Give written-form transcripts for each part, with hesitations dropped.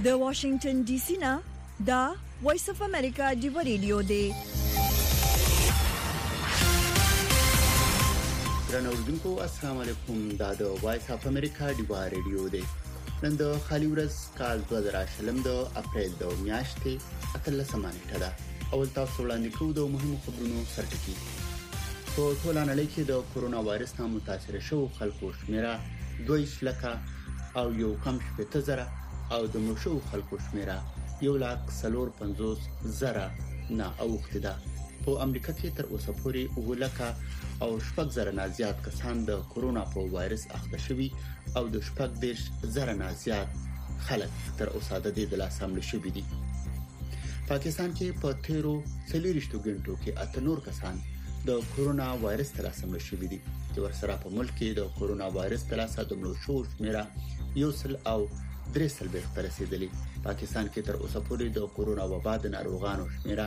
د واشنگټن ډي سي نه دا وایس اف امریکا دی ریډیو دی. درنوردونکو السلام علیکم. دا د وایس اف امریکا دی ریډیو دی. نن د خالي ورځ کال 2020 د اپریل د میاشتې 13 نیټه ده. اول تاسو وړاندې کوو د مهمو خبرونو سرټکی. په ټول نړۍ کې د کورونا وایرس نه متاثر شوو خلکو شمیره 2,00,000 او یو کم 70,000 او د مړو شوو خلکو شمیره 1,50,000 نه اوخته ده. په امریکا کې تر اوسه پورې 2,00,000 او 6,000 نه زیات کسان د کورونا په وایرس اخته شوي او د 6,000 نه زیات خلک تر اوسه د دې د لاسه مړ شوي دي. پاکستان کې په تیرو 40 غنټو کې 8 کسان د کورونا وایرس تر لاسه مړ شوي دي. چې ورسره په ملک کې د کورونا وایرس تر لاسه د مړو شوو شمیره 1,300 تر رسیدلې. پاکستان کې تر اوسه پورې د کورونا وبا د ناروغانو شمیره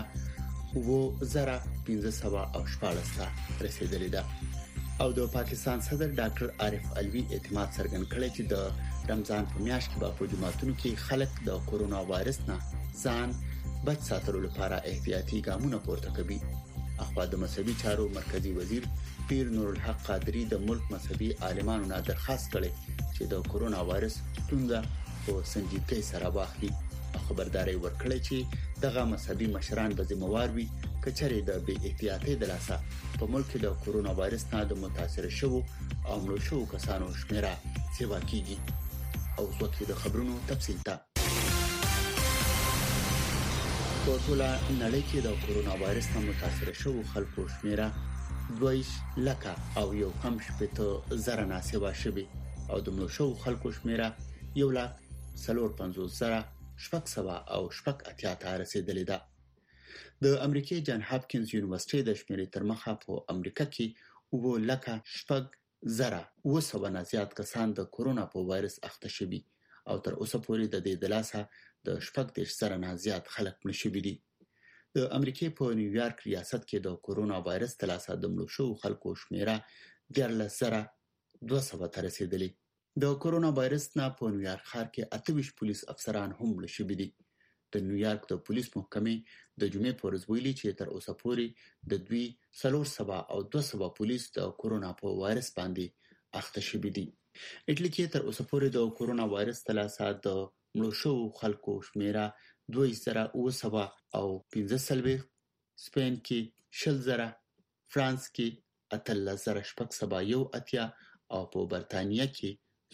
2,514 رسیدلې ده. او د پاکستان صدر ډاکټر عارف علوی اعتماد څرګند کړی چې د رمضان په میاشت کې په جمعتونو کې خلک د کورونا وایرس نه ځان بچ ساتلو لپاره احتیاطي ګامونه پورته کوي. اخوا د مذهبي چارو مرکزی وزیر پیر نور الحق قادری د ملک مذهبي عالمانو نه درخواست کړي چې د کورونا وایرس ستونزه په سنجیدګۍ سره واخلي. خبرداري ورکړي چې دغه مذهبي مشران به ذمہوار وي کچري د بې احتیاطۍ د لاسه په ملک کې د کورونا وایرس نه د متاثر شوو او مړو شوو کسانو شمیره سیوا کیږي. او څوک د خبرونو تفصیل ته په ټول نړۍ کې د کورونا وایرس نه متاثر شوو خلکو شمیره 2,00,000 او یو کم 70,000 نه سیوا شوي او د مړو شوو خلکو شمیره 1,50,000 او 80 رسیدلې ده. د امریکای جان هاپکینز یونیورسيټي د شمیرې تر مخه په امریکا کې 2,00,000 نه زیات کسان د کورونا په وایرس اخته شوي او تر اوسه پورې د دې د لاسه د 80,000 نه زیات خلک مړ شوي دي. د امریکای په نیویارک ریاست کې د کورونا وایرس د لاسه د مړو شوو خلکو شمیره 13,200 ته رسیدلې. د کورونا وایرس نه په نیویارک ښار کې 28 پولیس افسران هم مړ شوي دي. د نیویارک د پولیس محکمې د جمعې په ورځ ویلي چې تر اوسه پورې د 400 او 200 پولیس د کورونا په وایرس باندې اخته شوي دي. اټلی کې تر اوسه پورې د کورونا وایرس د لاسه د مړو شوو خلکو شمیره 2,215 سپین کې 60,000 فرانس کې 18,681 او په برتانیې کې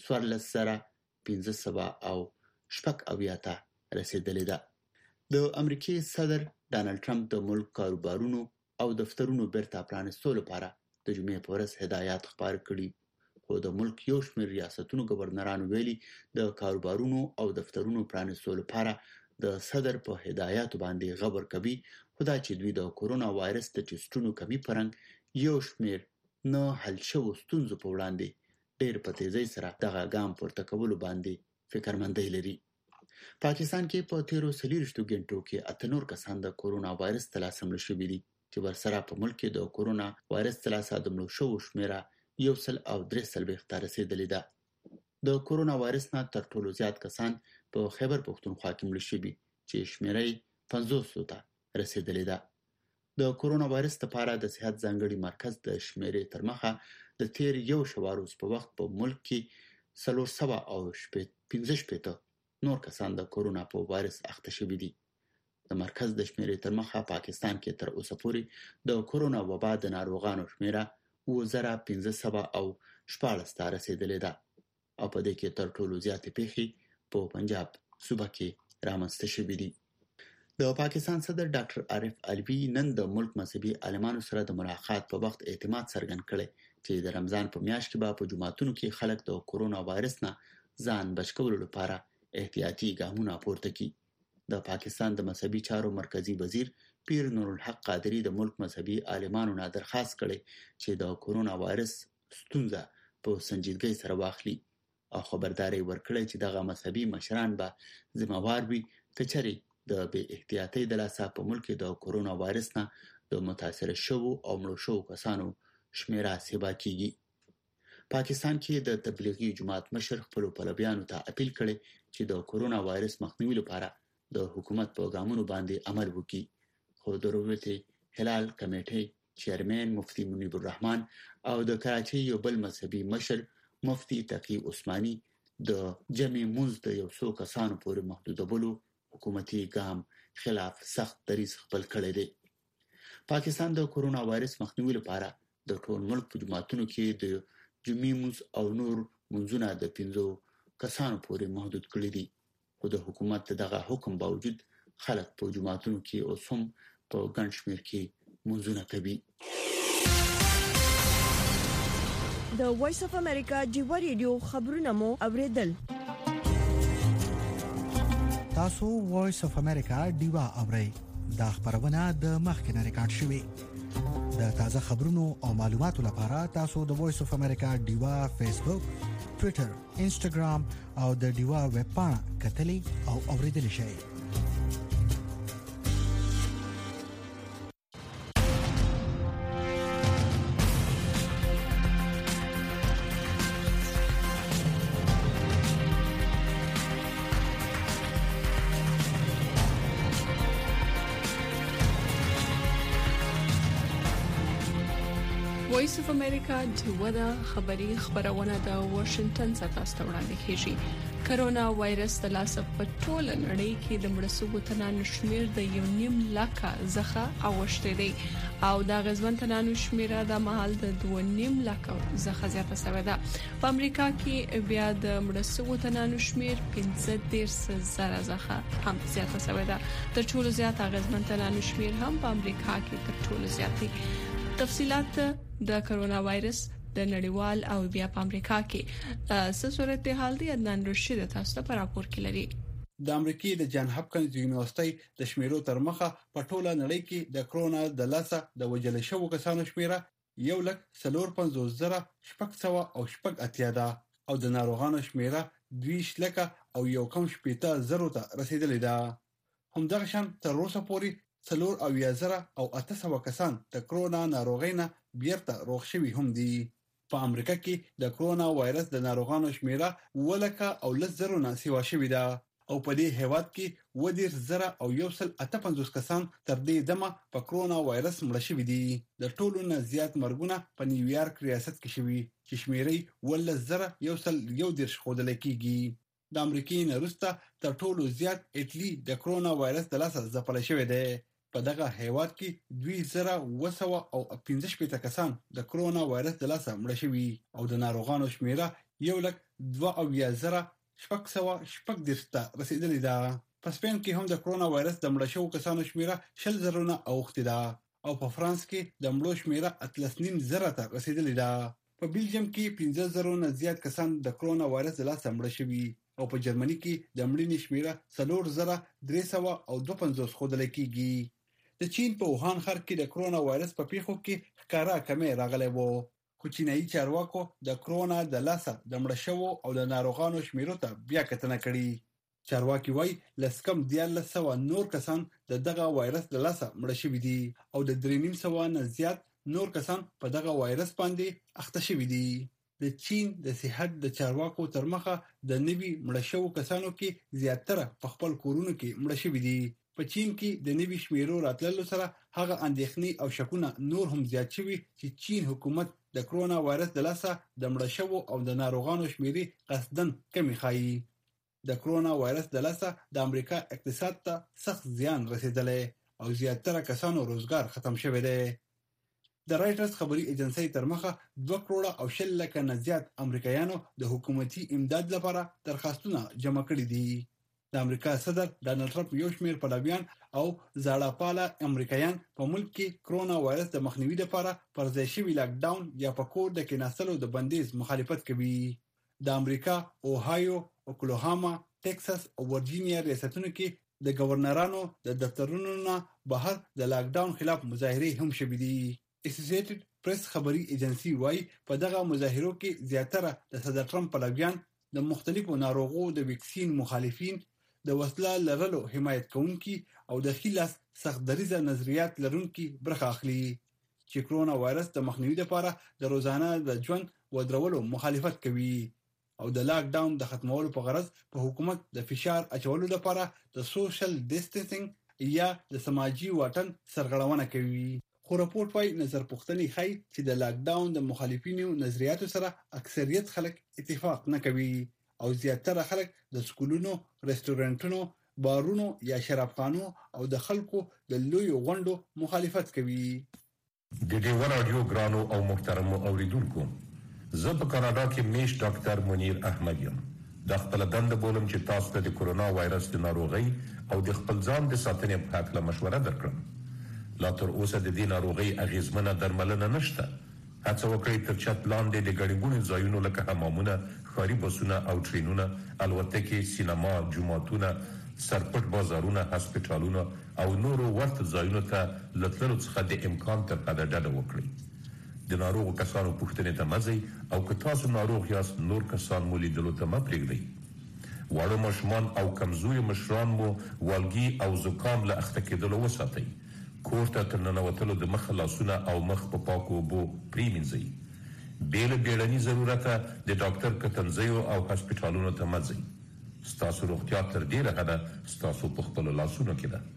14,580 رسیدلې ده. د امریکای صدر ډانلډ ټرمپ د ملک کاروبارونو او دفترونو بیرته پرانیستلو لپاره د جمعې په ورځ هدایات خبر کړي. خو د ملک یو شمېر ریاستونو گورنرانو ویلي د کاروبارونو او دفترونو پرانیستلو لپاره د صدر په هدایت باندې غور کوي. خدا چې دوی د کورونا وایرس د ټیسټونو کمی پرنګ یو شمېر نه حل شوو ستونزو په وړاندې ډېر په تیزی سره دغه ګام پورته کولو باندې فکرمندۍ لري. پاکستان کې په تیرو 40 غنټو کې 8 کسان د کورونا وایرس د لاسه مړ شوي دي. چې ورسره په ملک کې د کورونا وایرس د لاسه د مړو شوو شمیره 1,300 ته رسیدلې ده. د کورونا وایرس نه تر ټولو زیات کسان په خیبر پښتونخوا کې مړ شوي چې شمیره 500 ته رسیدلې ده. د کورونا وایرس لپاره د صحت ځانګړي مرکز د شمیرې تر مخه د تیر یو شواروز په وخت په ملک کې 415 نور کسان د کورونا په وایرس اخته شوي دي. د مرکز د شمیرې تر مخه پاکستان کې تر اوسه پورې د کورونا وبا د ناروغانو شمیره 2,514 رسیدلې ده. او په دې کې تر ټولو زیاتې پیښې په پنجاب صوبه کې رامنځته شوې دي. د پاکستان صدر ډاکټر عارف علوی نن د ملک مذهبي عالمانو سره د ملاقات په وخت اعتماد څرګند کړي چې د رمضان په میاشت کې په جمعتونو کې خلک د کورونا وایرس نه ځان بچ کولو لپاره احتیاطي ګامونه پورته کړي. د پاکستان د مذهبي چارو مرکزی وزیر پیر نور الحق قادری د ملک مذهبي عالمانو نه درخواست کړي چې د کورونا وایرس ستونزه په سنجیدګۍ سره واخلي. او خبرداري ورکړي چې دغه مذهبي مشران به ذمہوار وي کچري د بې احتیاطۍ د لاسه په ملک کې د کورونا وایرس نه د متاثر شوو او مړو شوو کسانو شمیره سیوا کیږي. پاکستان کې د تبلیغي جماعت مشر خپل پلویانو ته اپیل کړي چې د کورونا وایرس مخنیوي لپاره د حکومت په ګامونو باندې عمل وکړي. خو د رویت هلال کمیټې چیرمن مفتي منیب الرحمن او د کراچۍ یو بل مذهبي مشر مفتي تقی عثماني د جمع منځ د یو څو کسانو پورې محدودولو حکومتي ګام خلاف سخت دریځ خپل کړی دی. پاکستان د کورونا وایرس مخنیوي لپاره د ټول ملک په جماعتونو کې د جمعې منځ او نور منځونه د 5 کسانو پورې محدود کړي دي. خو د حکومت دغه حکم باوجود خلک په جماعتونو کې اوس هم په ګڼ شمېر کې منځونه کوي. د وایس اف امریکا ډیوا ریډیو خبرونه مو اوریدل. تاسو وایس اف امریکا ډیوا اورئ. دا خبرونه د مخکنه ریکارډ شوې. د تازه خبرونو او معلوماتو لپاره تاسو د وایس اف امریکا ډیوا فیسبوک، ټوئیټر، انسټاګرام او د ډیوا ویب پاڼه کتلی او اوریدلی شئ. وایس اف امریکا ډیوا خبری خبرونه د واشنگټن څخه تاسو ته وړاندې کیږي. کرونا وایرس د لاس په ټول نړۍ کې د مړسوبو تنانو شمیر د 1.5 لک څخه اوښته دی او د غزون تنانو شمیر د مهال د 2.5 لک څخه زیاته شوې ده. په امریکا کې بیا د مړسوبو تنانو شمیر 15,000 څخه هم زیاته شوې ده. د ټولو زیات غزون تنانو شمیر هم په امریکا کې تر ټولو زیات دي. تفصيلات د کرونا وایرس د نړیوال او بیا په امریکا کې څه صورتحال دی عدنان رشید تاسو ته راپور کې لري. د امریکای د جان هاپکینز یونیورسيټي د شمیرو تر مخه په ټوله نړۍ کې د کرونا د لاسه د وجل شوو کسانو شمیره 1,45,680 ده او د ناروغانو شمیره 20,180,000 ته رسیدلې ده. همدغه شان تر اوسه پورې 4,800 کسان د کرونا ناروغۍ نه بیرته روغ شوي هم دي. په امریکا کې د کرونا وایرس د ناروغانو شمیره 1,00,000 نه سیوا شوې ده او په دې هیواد کې 1,158 کسان تر دې دمه په کرونا وایرس مړ شوي دي. د ټولو نه زیات مرګونه په نیویارک ریاست کې شوي چې شمیرې 1,111 ښودل کېږي. د امریکای نه وروسته تر ټولو زیات ایټلی د کرونا وایرس د لاسه ځپل شوی دی. په دغه هیواد کې 2,215 کسان د کرونا وایرس د لاسه مړ شوي او د ناروغانو شمیره 1,02,610 ته رسیدلې ده. په سپین کې هم د کرونا وایرس د مړ شوو کسانو شمیره 1,000 اوښتې ده او په فرانس کې د مړو شمیره 13,000 ته رسیدلې ده. په بلجیم کې 15,000 نه زیات کسان د کرونا وایرس د لاسه مړ شوي او په جرمني کې د مړینې شمیره 4,352 ښودل کېږي. د چین په ووهان ښار کې د کرونا وایرس په پیښو کې ښکارا کمی راغلی وو. خو چینایي چارواکو د کرونا د لاسه د مړ شوو او د ناروغانو شمیرو ته بیا کتنه کړې. چارواکي وایي لسکم 1,400 نور کسان د دغه وایرس د لاسه مړ شوي دي او د 3,500 نه زیات نور کسان په دغه وایرس باندې اخته شوي دي. د چین د صحت د چارواکو تر مخه د نوي مړ شوو کسانو کې زیاتره په خپل کورونو کې مړ شوي دي. په چین کې د نوي شمیرو راتللو سره هغه اندېښنې او شکونه نور هم زیات شوي چې چین حکومت د کرونا وایرس د لاسه د مړ شوو او د ناروغانو شمیرې قصدن کمی ښایي. د کرونا وایرس د لاسه د امریکا اقتصاد ته سخت زیان رسیدلی او زیاتره کسانو روزګار ختم شوی دی. د رایټرز خبري ایجنسی تر مخه 2,20,00,000 نه زیات امریکایانو د حکومتي امداد لپاره درخواستونه جمع کړي دي. د امریکا صدر ډانلډ ټرمپ یو شمېر پلویان او زاړه‌پاله امریکایان په ملک کې کرونا وایرس د مخنیوي لپاره پر ځای شوي لاک ډاون یا په کور د کېناستلو د بندیز مخالفت کوي. د امریکا اوهایو، اوکلاهاما، ټکساس او ورجینیا ریاستونو کې د گورنرانو د دفترونو نه بهر د لاک ډاون خلاف مظاهرې هم شوې دي. اسوسییټډ پریس خبري ایجنسی وايي په دغه مظاهرو کې زیاتره د صدر ټرمپ پلویان، د مختلفو ناروغو د ویکسین مخالفین، د وسله لرلو حمایت کوونکي او د خلاص سخت دریزه نظریات لرونکي برخه اخلي چې کرونا وایرس د مخنیوي لپاره د روزانه د ژوند ودرولو مخالفت کوي او د لاک ډاون د ختمولو په غرض په حکومت د فشار اچولو لپاره د سوشل ډیسټنسینګ یا د سماجی واټن سرغړونه کوي. خو راپورټ وايي نظر پوښتنې ښيي چې د لاک ډاون د مخالفینو نظریاتو سره اکثریت خلک اتفاق نه کوي او زیاتره خلک د سکولونو، ریسټورانټونو، بارونو یا شرابخانو او د خلکو د لوی غونډو مخالفت کوي. د دې رادیو ګرانو او محترم اوریدونکو، زه په کاناډا کې میش ډاکټر منیر احمد یم. د خپل دنده بولم چې تاسو ته د کورونا وایرس د ناروغۍ او د خپل ځان د ساتنې په اړه مشوره درکړم. لا تر اوسه د دې ناروغۍ اغیزمنه درملنه نشته. هڅه وکړئ تر چت لاندې د ګڼګونو ځایونو لکه حمامونه، ښاري بسونه او ټرینونه، الوتکې، سینما، جوماتونه، سرپټ بازارونه، هسپتالونه او نورو ورته ځایونو ته لتلو څخه د امکان تر قدر ډډه وکړئ. د ناروغو کسانو پوښتنې ته مزئ او که تاسو ناروغ یاست نور کسان مو لیدلو ته مه پرېږدئ. واړه ماشومان او کمزوري مشران مو والګي او زکام له اخته کېدلو وساتئ. کور ته تر ننوتلو د مخ لاسونه او مخ په پاکو اوبو پرېمینځئ. بې له بیړني ضرورته د ډاکټر کتنځیو او هسپتالونو ته مه ځئ. ستاسو روغتیا تر ډېره حده ستاسو په خپلو لاسونو کې ده.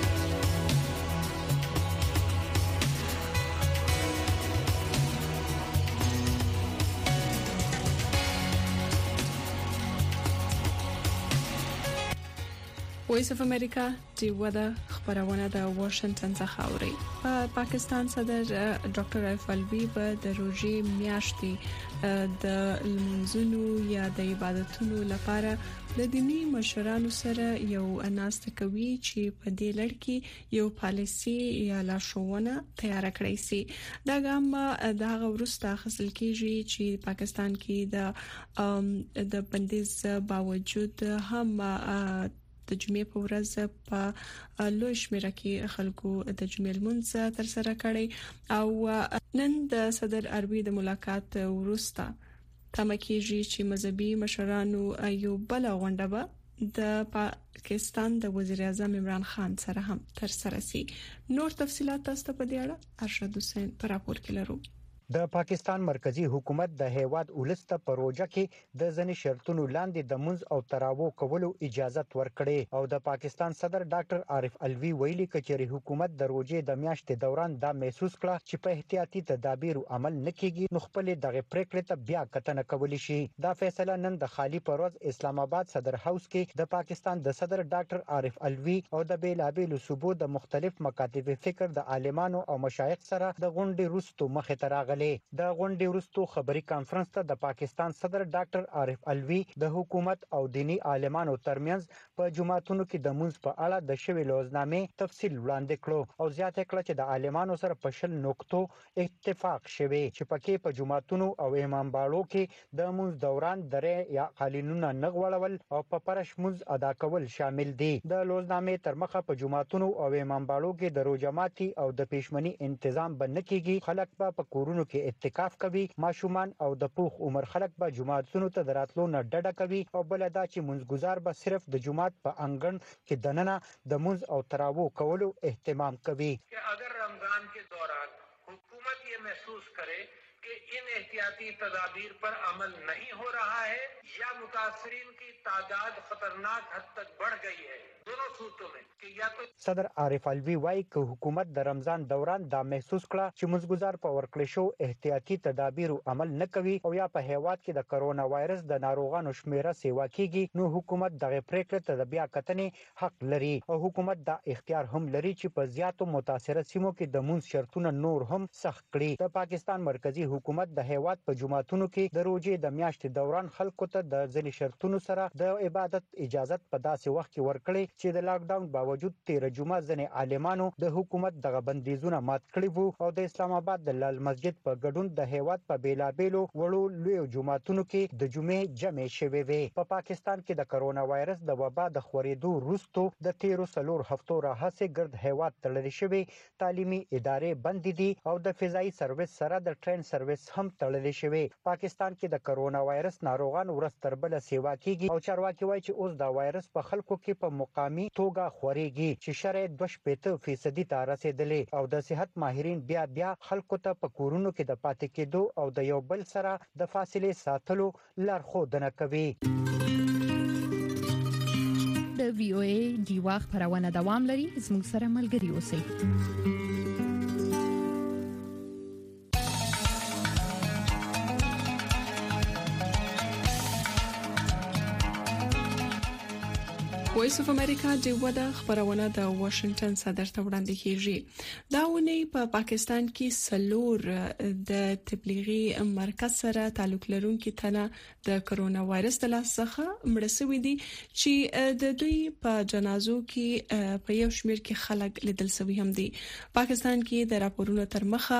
وایس اف امریکا د خبرونه د واشنگټن څخه اوري. پاکستان صدر ډاکټر عارف الوی په د روزي میاشتې د لمونځونو یا د عبادتونو لپاره د دینی مشرانو سره یو اناسته کوي چې په دې لړ کې یو پالیسي یا لارښوونه تیار کړی سي. دا ګام د هغه وروسته حاصل کیږي چې پاکستان کې د بندیز باوجود هم د جمعې په ورځ په لوی شمېر کې خلکو د جمعې لمونځ تر سره کړی او نن د صدر عربي د ملاقات وروسته تمه کیږي چې مذهبي مشرانو یو بل غونډه به د پاکستان د وزیر اعظم عمران خان سره هم تر سره شي. نور تفصيلات تاسو ته په دې اړه ارشد حسین پر راپور کې لرو. د پاکستان مرکزی حکومت د هیواد ولسته پروژه کې د ځنې شرطونو لاندې د منځ او تراوو کولو اجازه ورکړي او د پاکستان صدر ډاکټر عارف الوی ویلي کچري حکومت د روزې د میاشتې دوران دا محسوس کړ چې په احتیاطي تدابیر عمل نکېږي نو خپل دغه پریکړه ته بیا کتنه کولی شي. دا فیصله نن د خالی پروز اسلام آباد صدر هاوس کې د پاکستان د صدر ډاکټر عارف الوی او د بیلابیلو صوبو د مختلف مکاتب فکر د عالمانو او مشایخ سره د غونډې وروسته مخه تراغله. د غونډې وروسته خبري کانفرنس ته د پاکستان صدر ډاکټر عارف الوی د حکومت او دینی عالمانو ترمنځ په جماعتونو کې د منځ په اړه د شوی لوزنامې تفصیل وړاندې کړو او زیاته کړه چې د عالمانو سره په شل نقطو اتفاق شوی چې پکې په جماعتونو او امام باړو کې د منځ دوران درې یا قالینونه نغوړول او په پرش منځ ادا کول شامل دي. د لوزنامې تر مخه په جماعتونو او امام باړو کې د روزماتي او د پېشمنی تنظیم بنه کیږي. خلک په کورونو کې اعتکاف کوي. ماشومان او د پوخ عمر خلک به جماعتونو ته دراتلو نه ډډه کوي او بل دا چې منځګزار به صرف د جماعت په انګړ کې دننه د منځ او تراوو کولو اهتمام کوي. اگر رمضان के दौरान हुकूमत ये महसूस करे कि इन एहतियाती तदाबीर पर अमल नहीं हो रहा है या मुतासरीन की तादाद खतरनाक हद तक बढ़ गई है, दोनों सूरतों में कि या तो صدر عارف الوی وايي چې حکومت د رمضان دوران دا محسوس کړه چې منځګزار په ورکړې شو احتیاطي تدابیر عمل نه کوي او یا په هیواد کې د کرونا وایرس د ناروغانو شمیره سیوا کیږي نو حکومت دغه پریکړه ته بیا کتنې حق لري او حکومت دا اختیار هم لري چې په زیاتو متاثره سیمو کې د منځ شرطونه نور هم سخت کړي. د پاکستان مرکزی حکومت د هیواد په جماعتونو کې د روزې د میاشتې دوران خلکو ته د ځنې شرطونو سره د عبادت اجازه په داسې وخت کې ورکړي چې د لاک ډاون باوجود 13 جمعه ځنې عالمانو د حکومت دغه بندیزونه مات کړي وو او د اسلام آباد د لال مسجد په ګډون د هیواد په بیلابیلو وړو لوی جماعتونو کې د جمعې جمع شوي وي. په پاکستان کې د کرونا وایرس د وبا د خورېدو وروسته د 13 هفتو راهیسې ګرد هیواد تړل شوی تعلیمي ادارې بند دي او د فضایي سرویس سره د ټرین سرویس هم تړلې شوی. پاکستان کې د کرونا وایرس ناروغان ورځ تر بله سیوا کیږي او چارواکي وایي چې اوس دا وایرس په خلکو کې په مقامی توګه خوريږي چې شرایط 2% ته رسیدلې او د صحت ماهرین بیا خلکو ته په کورونو کې د پاتې کېدو او د یو بل سره د فاصله ساتلو لارښودنه کوي. د وی او ای ډیوا خبرونه دوام لري. زموږ سره ملګري اوسئ. وایس اف امریکا ډیوا د خبرونه د واشنگټن صدر ته وړاندې کیږي. دا ونی په پاکستان کې سلور د تبلیغي مرکز سره تعلق لرونکي تنه د کرونا وایرس د لاس څخه مړ شوی دي چې د دوی په جنازو کې په یو شمېر کې خلک لیدل شوی هم دي. پاکستان کې د راپورونو تر مخه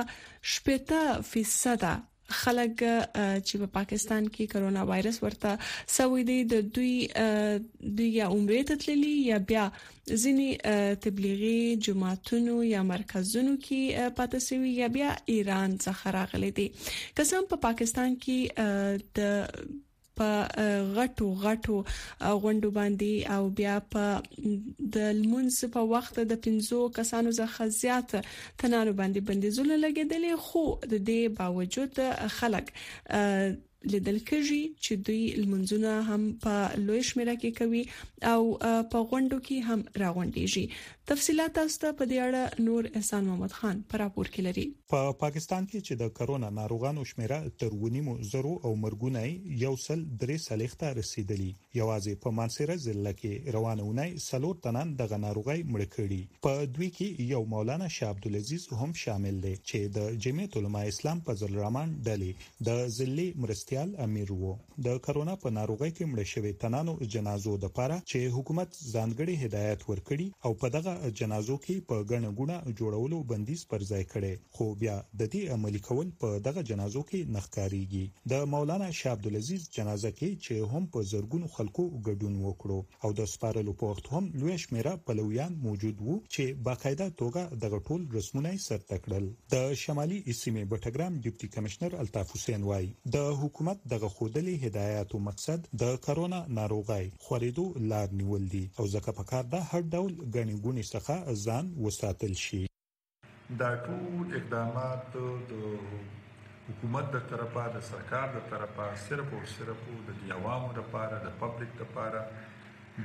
70% خلک چې په پاکستان کې کرونا وایرس ورته سوي دي د دوی یا عمره ته تللي یا بیا ځینی تبلیغي جماعتونو یا مرکزونو کې پاتې سوي یا بیا ایران څخه راغلي دي. قسم په پاکستان کې د غټو غونډو باندې او بیا په د لمونځ په وخت د 15 کسانو څخه زیات تنانو باندې بندیزونه لګیدلې، خو د دې باوجود خلک لیدل کېږي چې دوی لمونځونه هم په لوی شمیره کې کوي او په غونډو کې هم راغونډيږي. تفصيلات تاسو ته په دې اړه نور احسان محمد خان پر راپور کې لري. په پاکستان کې چې د کرونا ناروغانو شمیره تر 1.0 او مرګونه یو سل 3 ته رسیدلی. یوازې په مانسهره ضلع کې روانونه سلور تنان د ناروغي مړ کړي. په دوی کې یو مولانا شاه عبدالعزيز هم شامل دی چې د جمعیت علماء اسلام فضل الرحمن ډلې د ضلع مرستيال امیر وو. د کرونا په ناروغي کې مړ شوی تنانو جنازو د پاره چې حکومت ځانګړي هدایت ورکړي او په دغه جنازو کې په ګڼه ګوڼه جوړولو بندیز پر ځای کړي، خو بیا د دې عملي کول په دغه جنازو کې نخکاریږي. د مولانا شاه عبدالعزيز جنازه کې چې هم په زرګونو خلکو ګډون وکړو او د سپارلو په وخت هم لوی شمیره پلویان موجود وو چې باقاعده توګه دغه ټول رسمونه سرته کړل. د شمالي سیمې بټګرام ډیپټي کمشنر الطاف حسین وای د حکومت دغه خودلي هدایت او مقصد د کرونا ناروغي خورېدو لار نیول دي او ځکه په کار د هر ډول غني ګونی څخه ځان وساتل شي. دا ټول اقدامات د حکومت د طرفه د سرکار د طرفه صرف او صرف د عوامو لپاره د پبلک لپاره د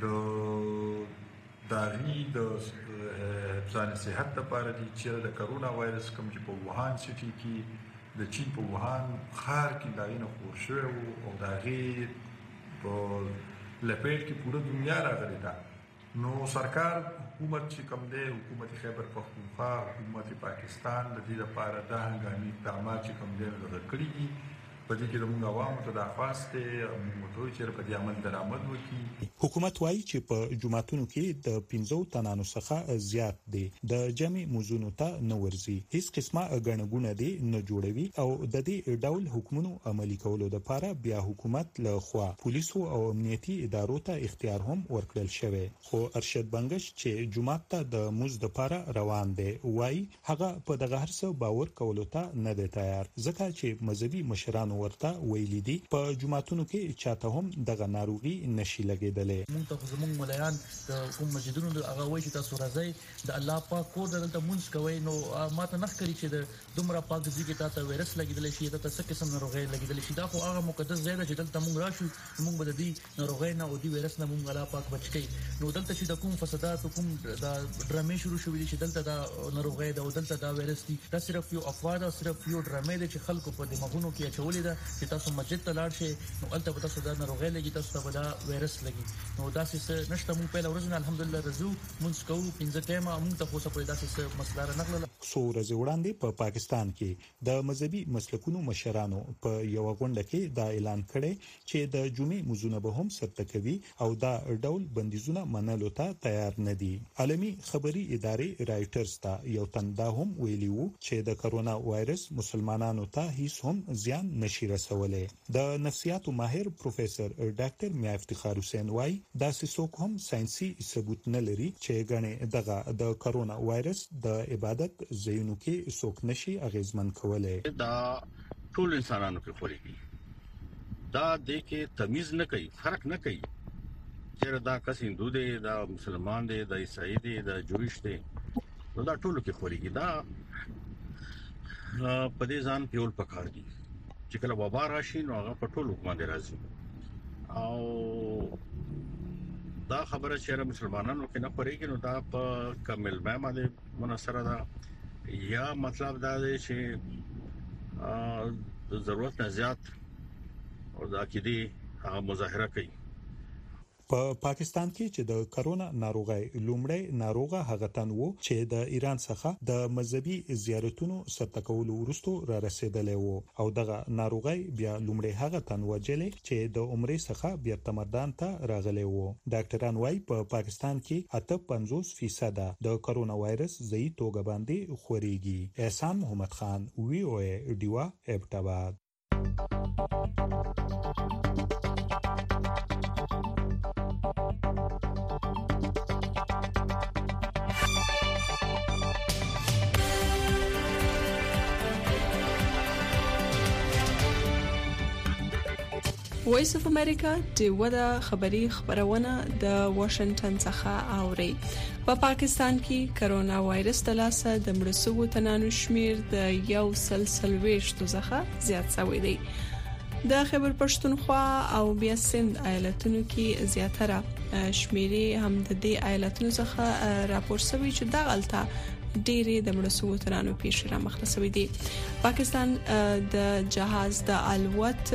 داغي د ځان صحت لپاره دي چې د کرونا وایرس کوم چې په ووهان سټي کې د چین په ووهان ښار کې داغینه خور شوی او داغي په لپیټ کې پوره دنیا راغلی ده. نو سرکار حکومت چې کوم دی، حکومت خیبر پختونخوا، حکومت پاکستان د دې لپاره د هنګامي اقدامات چې کوم دی د کړی دي. په دې کې موږ عوامو ته د خواسته موږ چې په دې عمل درآمد وکړي. حکومت وایي چې په جمعتونو کې د 15 تنانو څخه زیات دي د جمع موزونو ته نه ورزي، هیڅ قسمه غنګونه دي نه جوړوي او د دې ډول حکمونو عملي کولو لپاره بیا حکومت له خوا پولیسو او امنیتي ادارو ته اختیار هم ورکړل شوی. خو ارشد بنگش چې جمعه ته د موز لپاره روان دی وایي هغه په دغه هرڅه باور کولو ته نه دی تیار، ځکه چې مذهبي مشران ورته ویلي دي په جمعتونو کې چاته هم دغه ناروغي نشي لګیدلې. مونږ ته زموږ مليان د کوم مسجدونو هغه وایي چې تاسو راځي د الله پاک کور دلته مونږ کوي، نو ماته نه ښکاري چې د دومره پاک ځای کې تاسو وایرس لګیدل شي، تاسو څه قسم ناروغي لګیدل شي. دا خو هغه مقدس ځای دی چې دلته مونږ راشو، مونږ به د دې ناروغي نه او د وایرس نه مونږ الله پاک بچ کړي. نو دلته چې د کوم فسادات کوم د ډرامې شروع شوې دي چې دلته دا ناروغي دا دلته دا وایرس دي، دا صرف یو افواه ده، صرف یو ډرامې دي چې خلکو په دماغونو کې اچولې ده چې تاسو مسجد ته لاړ شئ نو البته به تاسو دا ناروغي لګي، تاسو ته دا وایرس لګي. نو دا څه نشته. مونږ په لورځ نه الحمدلله رزو مونږ کوو 15 ټیمه مونږ ته خو څه پیدا څه مسله نه نغله. سو ورځ وړاندې په پاکستان کې د مذهبي مسلکونو مشرانو په یو غونډه کې دا اعلان کړي چې د جمعې موزونه به هم سرته کوي او دا ډول بندیزونه منلو ته تیار نه دي. عالمي خبري ادارې رائټرز ته یو تندا هم ویلی وو چې د کرونا وایرس مسلمانانو ته هیڅ هم زیان نشي رسولې. د نفسیاتو ماهر پروفیسور ډاکټر میا افتخار حسین وای دا څوک هم ساينسي ثبوت نه لري چې غني دغه د کرونا وایرس د عبادت زینو کې څوک نشي اغیزمن کولای. دا ټول انسانانو کې خوريږي دا د کې تمیز نه کوي فرق نه کوي چیرې دا کس هندو دی دا مسلمان دی دا عیسائی دی دا جویش دی دا ټول کې خوريږي دا په دې ځان پیول پکار دي چې کله وبا راشي نو هغه په ټول حکومت راځي او دا خبره چې مسلمانانو کې نه خوريږي نو دا په کامل باندې مناسره ده یا مطلب دا دی چې ضرورت نه زیات او دا کې دي هغه مظاهره کوي په پاکستان کې چې د کرونا ناروغي لومړی ناروغه هغه تن وو چې د ایران څخه د مذهبي زیارتونو سرته کولو وروسته را رسیدلی وو او دغه ناروغي بیا لومړی هغه تن وجلې چې د عمرې څخه بیا تمدن ته راغلی وو ډاکټران وايي په پاکستان کې 58% د کرونا وایرس ځای توګه باندې خوريږي احسان محمد خان وی او ډیوا ابټاباد وایس اف امریکا د ودا خبری خبرونه د واشنگټن څخه اوري په پاکستان کې کرونا وایرس د لاسه د مړسوو تنانو شمیر د 1.23 څخه زیات شوی دی د خیبر پښتونخوا او بیا سند ایالتونو کې زیاتره شمیرې هم د دې ایالتونو څخه راپور شوی چې د غلطه ډېری د مړسوو تنانو پیښې را مخته شوی دی پاکستان د جهاز د الوت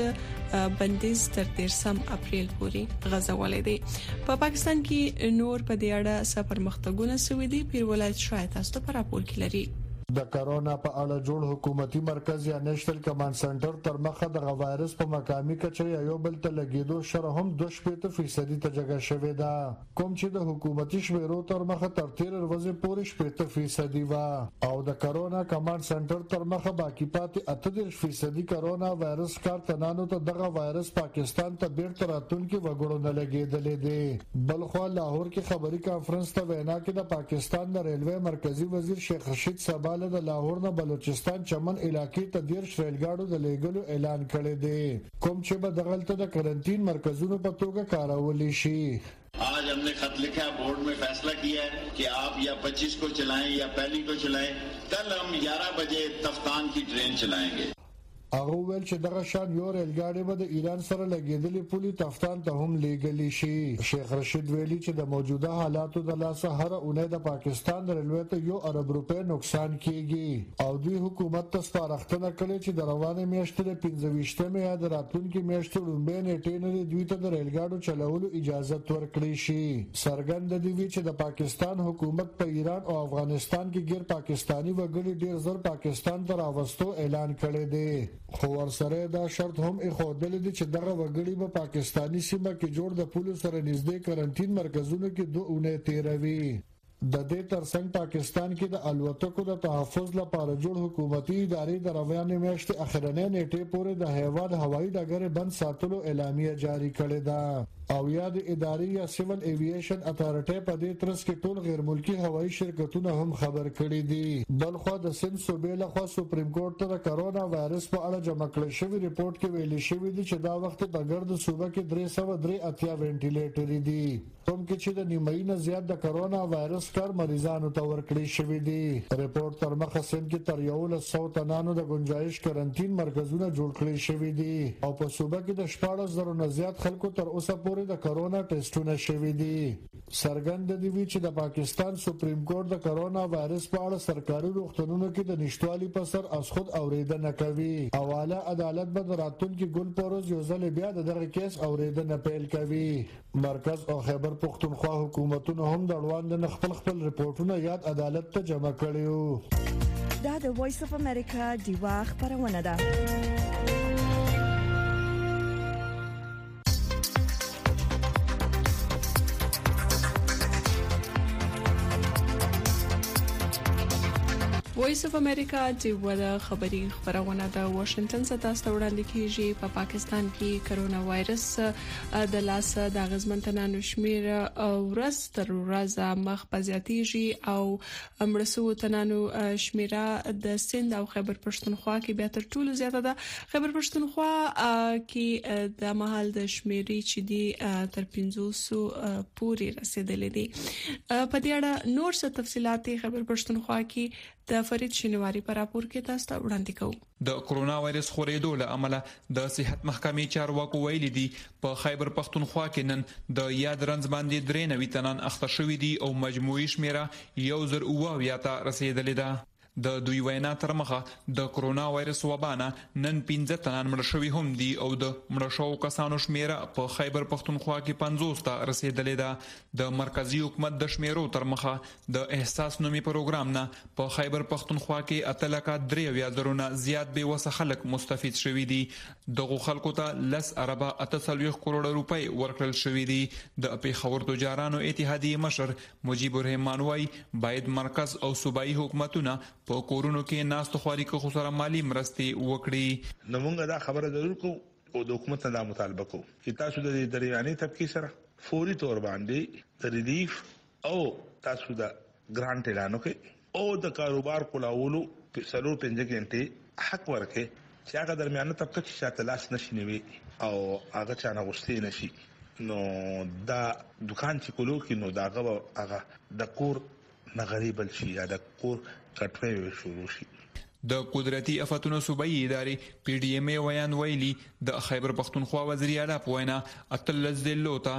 بندیز تر 13 اپریل پورې غځولې دي په پاکستان کې نور په دې اړه سفر مختګونه سوي دي پیر ولایت شاید تاسو ته راپور کړي د کرونا په اړه جوړ حکومتي مرکز یا نېشنل کمانډ سنټر تر مخه د وایرس په مقامي کچه یو بل ته لګیدو شر هم 2% ته جګه شوې ده کوم چې د حکومتي شمیرو تر مخه تر 13 ورځې پورې 8% وا او د کرونا کمانډ سنټر تر مخه باقی پاتې 38% کرونا وایرس کارتنانو ته دغه وایرس پاکستان ته بیرته راتلونکي وګړو نه لګیدلې دي بلخو لاهور کې خبري کانفرنس ته وینا کې د پاکستان د ریلوے مرکزی وزیر شیخ رشید صبال د لاهور نه بلوچستان چمن علاقې ته 10 ریلګاډو د لیګلو اعلان کړی دی کوم چې به دغلته د کرنټین مرکزونو په توګه کارول شي आज हमने खत लिखा है बोर्ड में फैसला किया है कि आप या 25 को चलाएं या पहली को चलाएं कल हम 11 बजे तफ्तान की ट्रेन चलाएंगे هغه ول چې دغه شان یو ریلګاډي به د ایران سره لګیدلې پولی تفتان ته هم لیږلی شي شیخ رشید ویلي چې د موجوده حالاتو د لاسه هر اونۍ د پاکستان ریلوے ته یو ارب روپے نقصان کیږي او دوی حکومت ته سپارښتنه کړې چې د روانه میاشتې 15مه یا د راتلونکي میاشتې لومبې نیټې نه دوی ته د ریلګاډو چلولو اجازه ورکړي شي سرګند دی چې د پاکستان حکومت په ایران او افغانستان کې غیر پاکستانی وګړي ډیر زر پاکستان ته راوستو اعلان کړی دی خو ورسره دا شرط هم اخودل دي چې دغه وګړي په پاکستانی سیمه کې جوړ د پولیسو سره نږدې کرنټین مرکزونو کې 2 اونۍ تیروي د دې ترڅنګ پاکستان کې د الوتکو د تحفظ لپاره جوړ حکومتي ادارې د روانې میاشتې اخرنۍ نیټې پورې د هیواد هوایي ډګر بند ساتلو اعلامیه جاری کړې ده او یاد ادارې یا سیول ایوییشن اتارټي په دې ترڅ کې ټول غیر ملکی هوایي شرکتونه هم خبر کړي دي بلخو د سند صوبې لخوا سپریم کورټ ته د کرونا وایرس په اړه جمع کړل شوی ریپورت کې ویل شوی دی چې دا وخت په ګرد صوبه کې 383 وینټیلیټر دي کوم کې چې د نیمایي نه زیات د کرونا وایرس کار مریضانو ته ورکړي شوی دی ریپورت تر مخه سند کې تر 100 تنانو د گنجائش کرنټین مرکزونه جوړ کړي شوی دي او په صوبه کې د 14,000 نه زیات خلکو تر اوسه پورې د کرونا ټیسټونه شوي دي سرګند دی چې د پاکستان سپریم کورټ د کرونا وایرس په اړه سرکاري روغتونونو کې د نشټوالي په سر از خود اوریدنه کوي او اعلی عدالت به راتلونکي ګل پروز یو ځل بیا دغه کیس اوریدنه پیل کوي مرکز او خیبر پښتونخوا حکومتونو هم د اړوند خپل ریپورتونه یاد عدالت ته جمع کړیو دا د وایس اف امریکا دی واخ پرونه ده وایس اف امریکا د خبري خبرونه د واشنگټن څخه تاسو وړاندې کیږي. په پاکستان کې کرونا وایرس د لاس د غزمنتنانو شمیر ورځ تر ورځې مخ په زیاتېږي او امرسو تنانو شمیره د سند او خیبر پښتونخوا کې به تر ټولو زیاته ده. خیبر پښتونخوا کې د محل د شمیرې چې دی تر 500 پورې رسیدلې دي. په دې اړه نور څه تفصيلات خیبر پښتونخوا کې د فرید شینواری پر راپور کې تاسو ته وړاندې کوو. د کرونا وایرس خورېدو له امله د صحت محکمې چارواکو ویلي دي په خیبر پښتونخوا کې نن د یاد رنځ باندې 93 تنان اخته شوې دي او مجموعي شمیره 1000 ته رسیدلې ده. د دوی وینا تر مخه د کرونا وایرس وبانه نن 15 تنان مړ شوي هم دي او د مړ شوو کسانو شمیره په خیبر پښتونخوا کې 50 ته رسیدلې ده. د مرکزی حکومت د شمیرو تر مخه د احساس نومي پروګرام نه په خیبر پښتونخوا کې 8,300 نه زیات به وسه خلک مستفید شوي دي. دغه خلکو ته 10 اربه 48 کروڑ روپۍ ورکړل شوي دي. د پیښور تجارانو اتحادیه مشر مجيب الرحمن وايي باید مرکز او صوبایي حکومتونه په کورونو کې ناست خواري کو خسره مالی مرستې وکړي. نو موږ دا خبره ضرور کو او د حکومت نه مطالبه کو چې تاسو د درمیاني طبقه سره فوري تور باندې د ریلیف او تاسو د ګرانټ اعلان وکړي او د کاروبار کولاولو په سلو 5 غنټه حق ورکړي چې هغه درمیاني طبقه چې شاته لاس نشي نیوي او هغه چانه غوښتي نشي. نو دا دکان چې کولو کې نو داغه هغه د کور نغریبل شي یا د کور کټوي شروع شي. د قدرتي آفاتونو صوبایي ادارې پی ډی ایم ای ویان ویلي د خیبر پښتونخوا وزیر اعلی په وینا اتلز د لوتا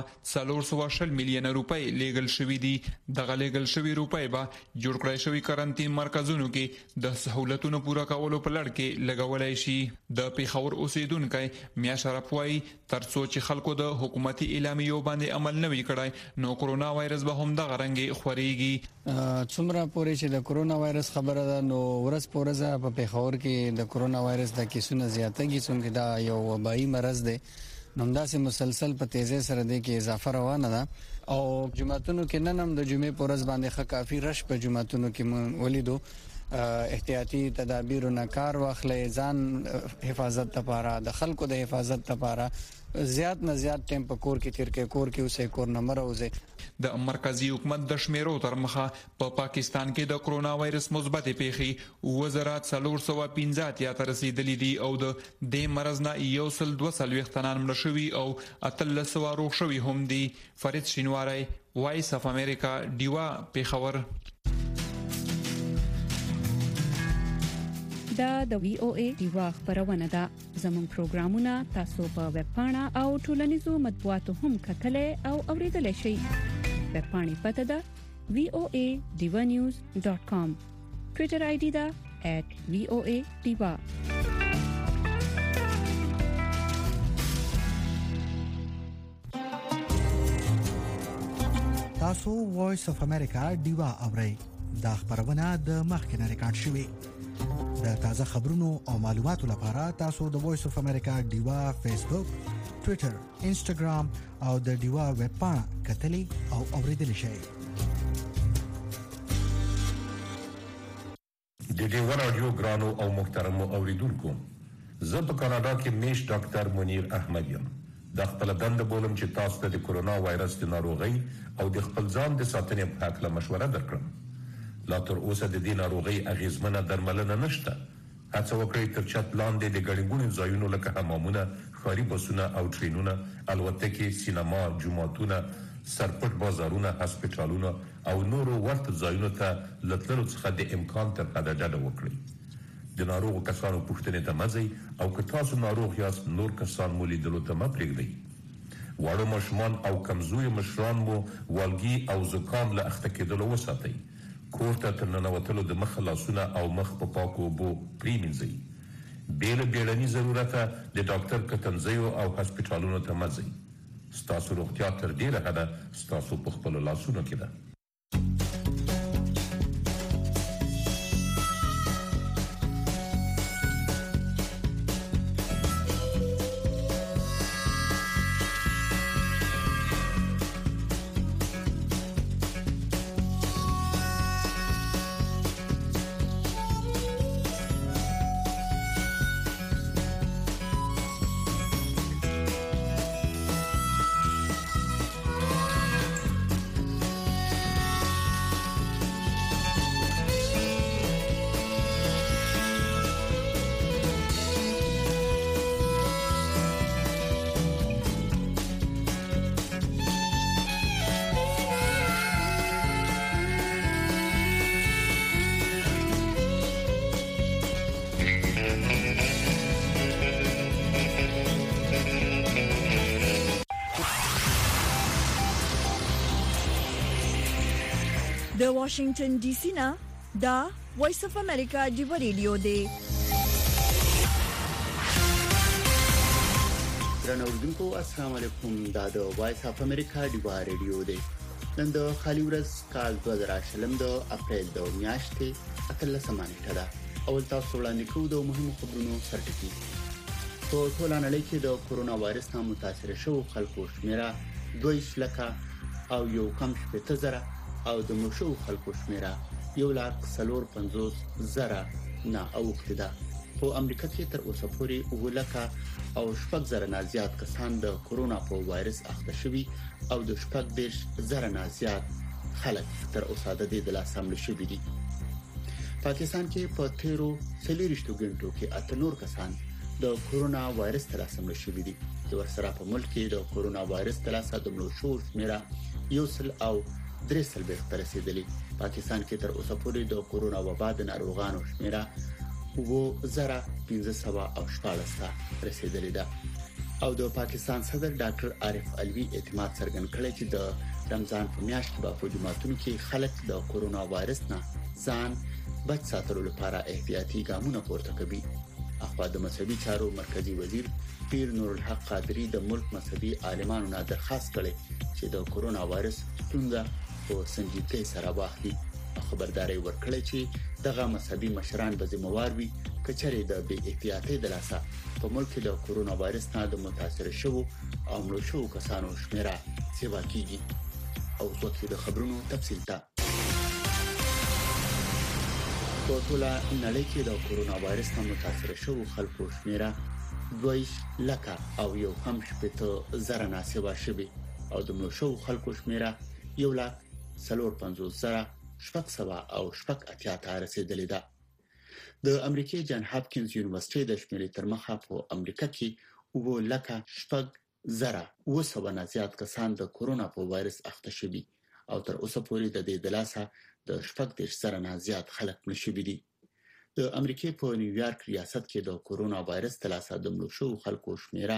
420 میلیون روپۍ لیګل شوې دي. د غلیګل شوې روپۍ به جوړ کړای شوی کارانتین مرکزونو کې د سہولتونو پوره کولو په لړ کې لګولای شي. د پیښور اوسیدونکو میا شرف وايي ترڅو چې خلکو د حکومتي اعلامیو باندې عمل نه وی کړای نو کرونا وایرس به هم د غرنګي خوريږي. څومره پورې چې د کرونا وایرس خبره ده نو ورځ پورې په پیښور کې د کرونا وایرس د کیسونو زیاتېږي څنګه دا یو وبایي مرض دی. نو همداسې مسلسل په تیزی سره د کې اضافه روانه ده او جمعتونو کې نن هم د جمعې په ورځ باندې کافي رش په جمعتونو کې ولیدو. احتیاطي تدابیرونه کار واخلې ځان حفاظت لپاره د خلکو د حفاظت لپاره زیات نه زیات ټیم په کور کې تیر کې کور کې اوسې کور نه مروزه. د مرکزی حکومت د شمیرو تر مخه په پاکستان کې د کرونا وایرس مثبت پیښې وزارت 415 یا تر رسیدلې دي او د دې مرز نه 122 تنان مړ شوي او 1300 روغ شوي هم دي. فرید شینواری وایس اف امریکا دیوا پیښور. دا د وی او ای دیوا خبرونه ده. زموږ پروګرامونه تاسو په ویب پاڼه او ټولنیزو مطبوعاتو هم کتلای او اوریدلای شئ. ویب پاڼې پته ده voanews.com. ټوئیټر آی ډی ده @voadiva. تاسو وایس اف امریکا دیوا اورئ. دا خبرونه د مخکنه ریکارډ شوې. د تازه خبرونو او معلوماتو لپاره تاسو د وایس اف امریکا دیوا فیسبوک، ټوئیټر، انسټاګرام او د دیوا ویب پاڼه کتلې او اوریدلای شئ. د دیوا رادیو ګرانو او محترمو اوریدونکو، زه په کاناډا کې میش ډاکټر منیر احمد یم. د خپل دند بولم چې تاسو ته د کرونا وایرس د ناروغۍ او د خپل ځان د ساتنې په اړه مشوره درکړم. لا تر اوسه د دې ناروغۍ اغیزمنه درملنه نشته. هڅه وکړئ تر چت لاندې د ګڼګونو ځایونو لکه حمامونه، ښاري بسونه او ټرینونه، الوتکې، سینما، جوماتونه، سرپټ بازارونه، هسپتالونه او نورو ورته ځایونو ته له تللو څخه د امکان تر حده ډډه وکړئ. د ناروغو کسانو پوښتنې ته مه ځئ او که تاسو ناروغ یاست نور کسان مو لیدلو ته مه پرېږدئ. واړه ماشومان او کمزوري مشران مو والګي او زکام له اخته کېدلو وساتئ. کور ته تر ننوتلو د مخ لاسونه او مخ په پاکو اوبو پرېمینځئ. بې له بیړني ضرورته د ډاکټر کتنځیو او هسپتالونو ته مه ځئ. ستاسو روغتیا تر ډېره حده ستاسو په خپلو لاسونو کې ده. د واشنگټن ډي سي نه دا وایس اف امریکا دی ریډیو دی. درنو اوریدونکو السلام علیکم. دا د وایس اف امریکا دی ریډیو دی. نن د خالي ورځ کال 2020 د اپریل د میاشتې 13 نیټه ده. اول تاسو وړاندې کوو د مهمو خبرونو سرټکی. په ټول نړۍ کې د کورونا وایرس نه متاثر شوو خلکو شمیره 2 او یو کم 70,000 او د مشو خلکو شمیره 1,450,000 نه اوښته ده. په امریکا کې تر اوسه پورې 2 او 7,000 نه زیات کسان د کورونا په وایرس اخته شوي او د 10,000 نه زیات خلک تر اوسه د دې د لاسه مړ شوي دي. پاکستان کې په تیرو 40 غنټو کې 8 کسان د کورونا وایرس تر لاسه مړ شوي دي. د ورسره په ملک کې د کورونا وایرس تر لاسه د مړو شو شمیره 1,300 ته رسیدلې. پاکستان کې تر اوسه پورې د کورونا وبا د ناروغانو شمیره 2,514 ته رسیدلې ده. او د پاکستان صدر ډاکټر عارف علوي اعتماد څرګند کړی چې د رمضان په میاشت کې په جمعتونو کې خلک د کورونا وایرس نه ځان بچ ساتلو لپاره احتیاطي ګامونه پورته کوي. اخوا د مذهبي چارو مرکزی وزیر پیر نور الحق قادری د ملک مذهبي عالمانو نه درخواست کړي چې د کورونا وایرس ستونزه په سنجیدګۍ سره واخلي. خبرداري ورکړي چې دغه مذهبي مشران به ذمہوار وي کچره د بې احتیاطۍ د لاسه په ملک کې د کورونا وایرس نه د متاثر شوو او مړو شوو کسانو شمیره سیوا کیږي. او څوک د خبرونو تفصیل ته په ټول نړۍ کې د کورونا وایرس نه متاثر شوو خلکو شمیره 2 او یو کم 70,000 نه سیوا شوي او د مړو شوو خلکو شمیره 1,450,000 او 80 ته رسیدلې ده. د امریکای جان هاپکینز یونیورسيټي د شمیرې تر مخه په امریکا کې 2,000,000 نه زیات کسان د کورونا په وایرس اخته شوي او تر اوسه پورې د دې د لاسه د 80,000 نه زیات خلک مړ شوي دي. د امریکای په نیویارک ریاست کې د کورونا وایرس د لاسه د مړ شوو خلکو شمیره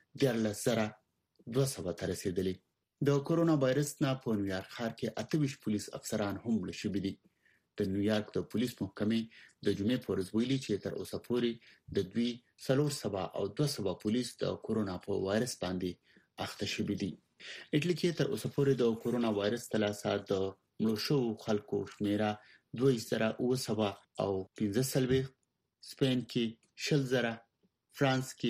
13,200 ته رسیدلې. د کورونا وایرس نه په نیویارک ښار کې 28 پولیس افسران هم مړ شوي دي. د نیویارک د پولیس محکمې د جمعې په ورځ ویلي چې تر اوسه پورې د 400 او 200 پولیس د کورونا په وایرس باندې اخته شوي دي. اټلی کې تر اوسه پورې د کورونا وایرس د لاسه د مړو شوو خلکو شمیره 2,900 او 15,000، سپین کې 60,000، فرانس کې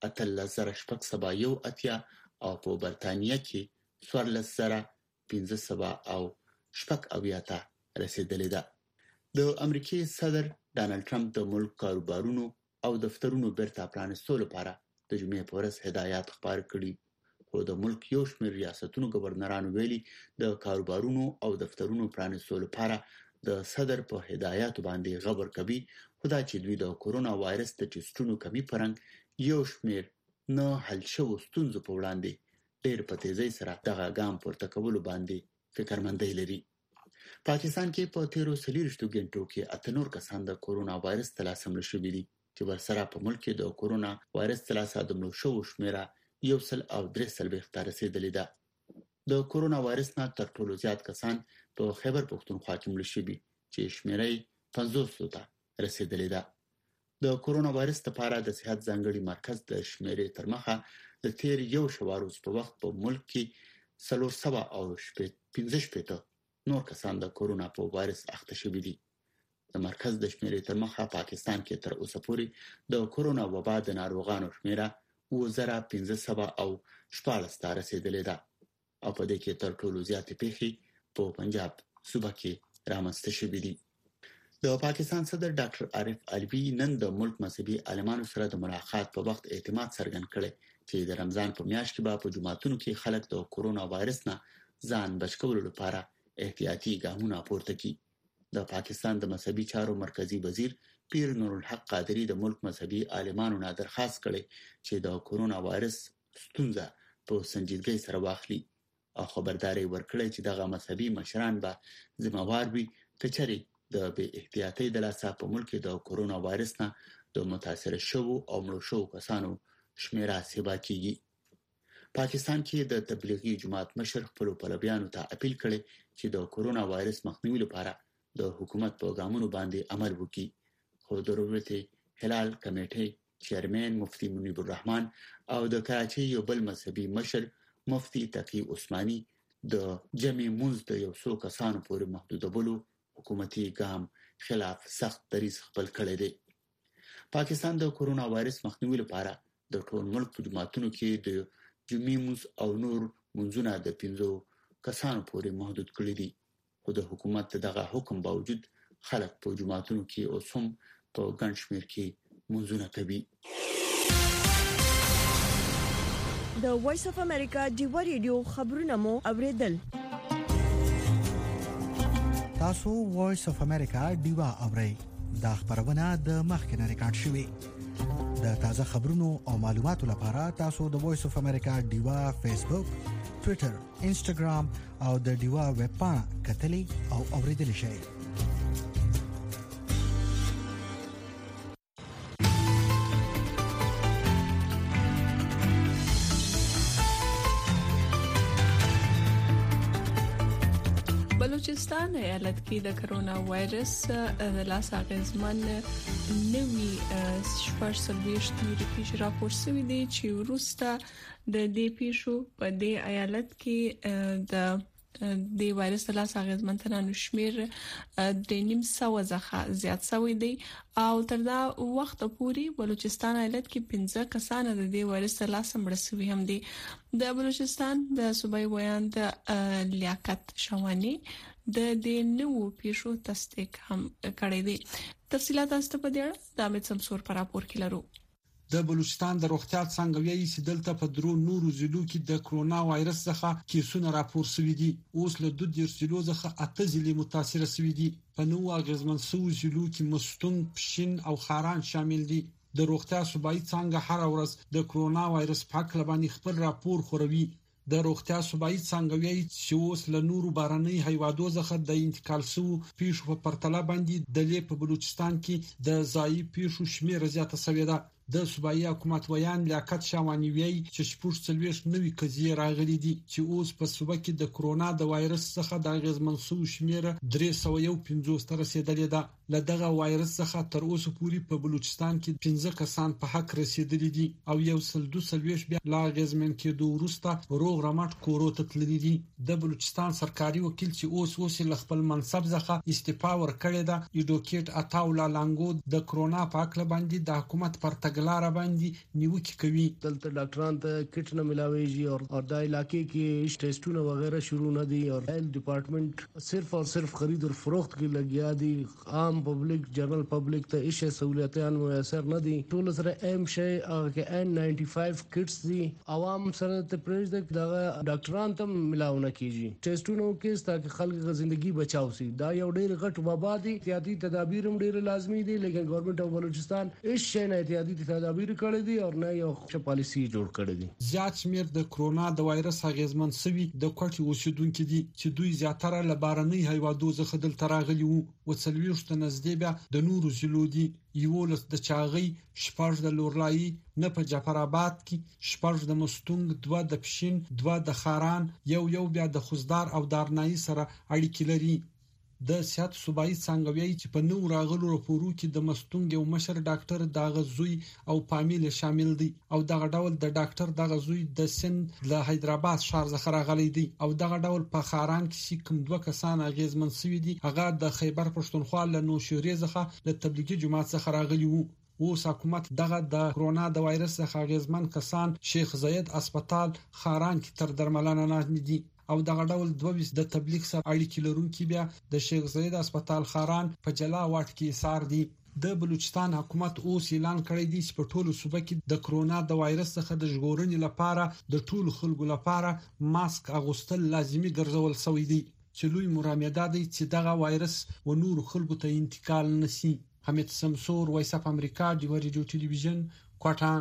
8,681 او په برتانیې کې 14,500 او 80 ته رسیدلې ده. د امریکای صدر ډانلډ ټرمپ د ملک کاروبارونو او دفترونو بیرته پرانیستلو لپاره د جمعې په ورځ هدایات خپاره کړي. خو د ملک یو شمېر ریاستونو گورنرانو ویلي د کاروبارونو او دفترونو پرانیستلو لپاره د صدر په هدایاتو باندې غور کوي. خو دا چې دوی د کورونا وایرس د ټیسټونو کمی پرنګ یو شمېر نه حل شوو ستونزو په وړاندې ډېر په تیزی سره دغه ګام پورته کولو باندې فکرمندۍ لري. پاکستان کې په تیرو 40 غنټو کې 8 کسان د کورونا وایرس د لاسه مړ شوي دي چې ورسره په ملک کې د کورونا وایرس د لاسه د مړو شوو شمیره 1,300 ته رسیدلې ده. د کورونا وایرس نه تر ټولو زیات کسان په خیبر پښتونخوا کې مړ شوي چې شمیره 500 ته رسیدلې ده. د کورونا وایرس لپاره د صحت ځانګړي مرکز د شمیرې تر مخه د تیر یو شواروز په وخت په ملک کې 415 نور کسان د کورونا په وایرس اخته شوي دي. د مرکز د شمیرې تر مخه پاکستان کې تر اوسه پورې د کورونا وبا د ناروغانو شمیره 2,500 او 14 ته رسیدلې ده او په دې کې تر ټولو زیاتې پیښې په پنجاب صوبه کې رامنځته شوې دي. د پاکستان صدر ډاکټر عارف علوي نن د ملک مذهبي عالمانو سره د ملاقات په وخت اعتماد څرګند کړي چې د رمضان په میاشت کې په جمعتونو کې خلک د کورونا وایرس نه ځان بچ کولو لپاره احتیاطي ګامونه پورته کړي. د پاکستان د مذهبي چارو مرکزی وزیر پیر نور الحق قادری د ملک مذهبي عالمانو نه درخواست کړي چې د کورونا وایرس ستونزه په سنجیدګۍ سره واخلي او خبرداري ورکړي چې دغه مذهبي مشران به ذمہوار وي کچري د بې احتیاطۍ د لاسه په ملک کې د کورونا وایرس نه د متاثر شوو او مړو شوو کسانو شمیره سیوا کیږي. پاکستان کې د تبلیغي جماعت مشر خپل پلویانو ته اپیل کړي چې د کورونا وایرس مخنیوي لپاره د حکومت پروګرامونو باندې عمل وکړي. خو ضرورت هلال کمیټې چیرمن مفتي منیب الرحمن او د کراچۍ یو بل مذهبي مشر مفتي تقی عثماني د جمع منځ د یو څو کسانو پورې محدودولو حکومتي ګام خلاف سخت دریځ خپل کړی دی. پاکستان د کورونا وایرس مخنیوي لپاره د ټول ملک په جماعتونو کې د جمعې منځ او نور منځونه د 15 کسانو پورې محدود کړی دي. خو د حکومت دغه حکم باوجود خلک په جماعتونو کې اوس هم په ګڼ شمېر کې منځونه کوي. د وایس اف امریکا ډیوا ریډیو خبرونه مو اوریدل. تاسو وایس اف امریکا ډیوا اورئ. دا خبرونه د مخکنه ریکارډ شوې. د تازه خبرونو او معلوماتو لپاره تاسو د وایس اف امریکا ډیوا فیسبوک، ټوئیټر، انسټاګرام او د ډیوا ویب پاڼه کتلې او اوریدل شئ. بلوچستان ایالت کې د کرونا وایرس د لاس اغیزمن نوي شپږ نوري پیښې راپور شوې دي چې وروسته د دې پیښو په دې ایالت کې د وایرس د لاس اغیزمنتنانو شمیر د 900 څخه زیات شوی دی او تر دا وخت پورې بلوچستان ایالت کې 15 کسان د دې وایرس د لاس مړ شوي هم دي. د بلوچستان د صوبایي ویاند لیاقت شوانی د دې نوو پیښو تصدیق هم کړی دی. تفصیلات تاسو په دې اړه د امید سمسور پر راپور کې لرو. د بلوچستان د روغتیا څنګه ویلي چې دلته په درو نورو ضلعو کې د کرونا وایرس څخه کیسونه راپور شوي دي. اوس له 2 ضلعو څخه 8 ضلع متاثر شوي دي. په نو اغیزمن شوو ضلعو کې مستون، پښین او خاران شامل دي. د روغتیا صوبایي څنګه هر ورځ د کرونا وایرس په اړه باندې خپل راپور خوروي. د روغتیا صوبایي څنګه ویلي چې اوس له نورو بارنۍ هیوادو څخه د انتقال شوو پیښو په پرتله باندې د بلوچستان کې د ځایي پیښو شمیر زیاته شوې ده. د صوبایي حکومت ویان لیاقت شوانی وی چې 14 نوي قضیې راغلي دي چې اوس په صوبه کې د کرونا د وایرس څخه د اغیزمن شوو شمیر 350 تر رسیدلې ده. له دغه وایرس څخه تر اوسه پورې په بلوچستان کې 15 کسان په حق رسیدلي دي او 122 بیا لا اغیزمن کېدو وروسته روغ رمټ کورو ته تللي دي. د بلوچستان سرکاري وکیل چې اوس له خپل منصب څخه استعفا ورکړې ده، ایډوکیټ عطاولا لانګو د کرونا په اړه باندې د حکومت پر تګلارې باندې نیوکه کوي. دلته ډاکټران ته کټ نه ملاويږي او د علاقې کې ټیسټونه وغیرہ شروع نه دي او هیلث ډپارټمنټ صرف خرید او فروخت کې لګیا دي. عام پبلک جنرال پبلک ته هیڅ سہولیتونه میسر نه دي. ټول سره ایم شي او کې N95 کټس دي. عوام سره ته پرېږده دا ډاکټران ته ملاونه کیږي ټیسټونو کې تاکي خلک ژوندۍ بچاو شي. دا یو ډېر غټ وبا دي. احتیاطي تدابیر هم ډېر لازمي دي لیکن ګورنمنت اف بلوچستان هیڅ شي نه احتیاطي تدابیر کړی دي او نه یو پالیسی جوړ کړی دي. زیات شمیر د کرونا د وایرس اغیزمن شوی د کوټي اوسیدونکو دي چې دوی زیاتره لبارنۍ هیوادو څخه دلته راغلي وو. وڅلويشت نزدې بیا د نورو ضلعو دي. یولس د چاغي، شپږ د لورلای، نه په جعفر آباد کې، شپږ د مستونګ، 2 د پښین، 2 د خاران، یو بیا د خوزدار او دارنای سره اړیکې لري. د سیاست صوبایي څنګه ویلي چې په نو راغلو راپورو کې د مستونګ یو مشر ډاکټر دغه زوی او فامیل شامل دي او دغه ډول د ډاکټر دغه زوی د سند له حیدرآباد ښار څخه راغلی دی او دغه ډول په خاران کې کوم 2 کسان اغیزمن شوي دي. هغه د خیبر پښتونخوا له نوشوري څخه د تبلیغي جماعت څخه راغلی وو. اوس حکومت دغه د کرونا د وایرس څخه اغیزمن کسان شیخ زاید هسپتال خاران کې تر درملنه نه دي او دغه ډول 22 د تبلیغ سره اړیکې لرونکي بیا د شیخ زاید هسپتال خاران په جلا واټ کې سار دي. د بلوچستان حکومت اوس اعلان کړی دی چې په ټولو صوبه کې د کرونا د وایرس څخه د ژغورنې لپاره د ټولو خلکو لپاره ماسک اغوستل لازمي ګرځول شوی دی چې لوی مرامده دی چې دغه وایرس و نور خلکو ته انتقال نشي. حمید سمسور، وایس اف امریکا، ډیوا ریډیو ټلویزیون، کوټه.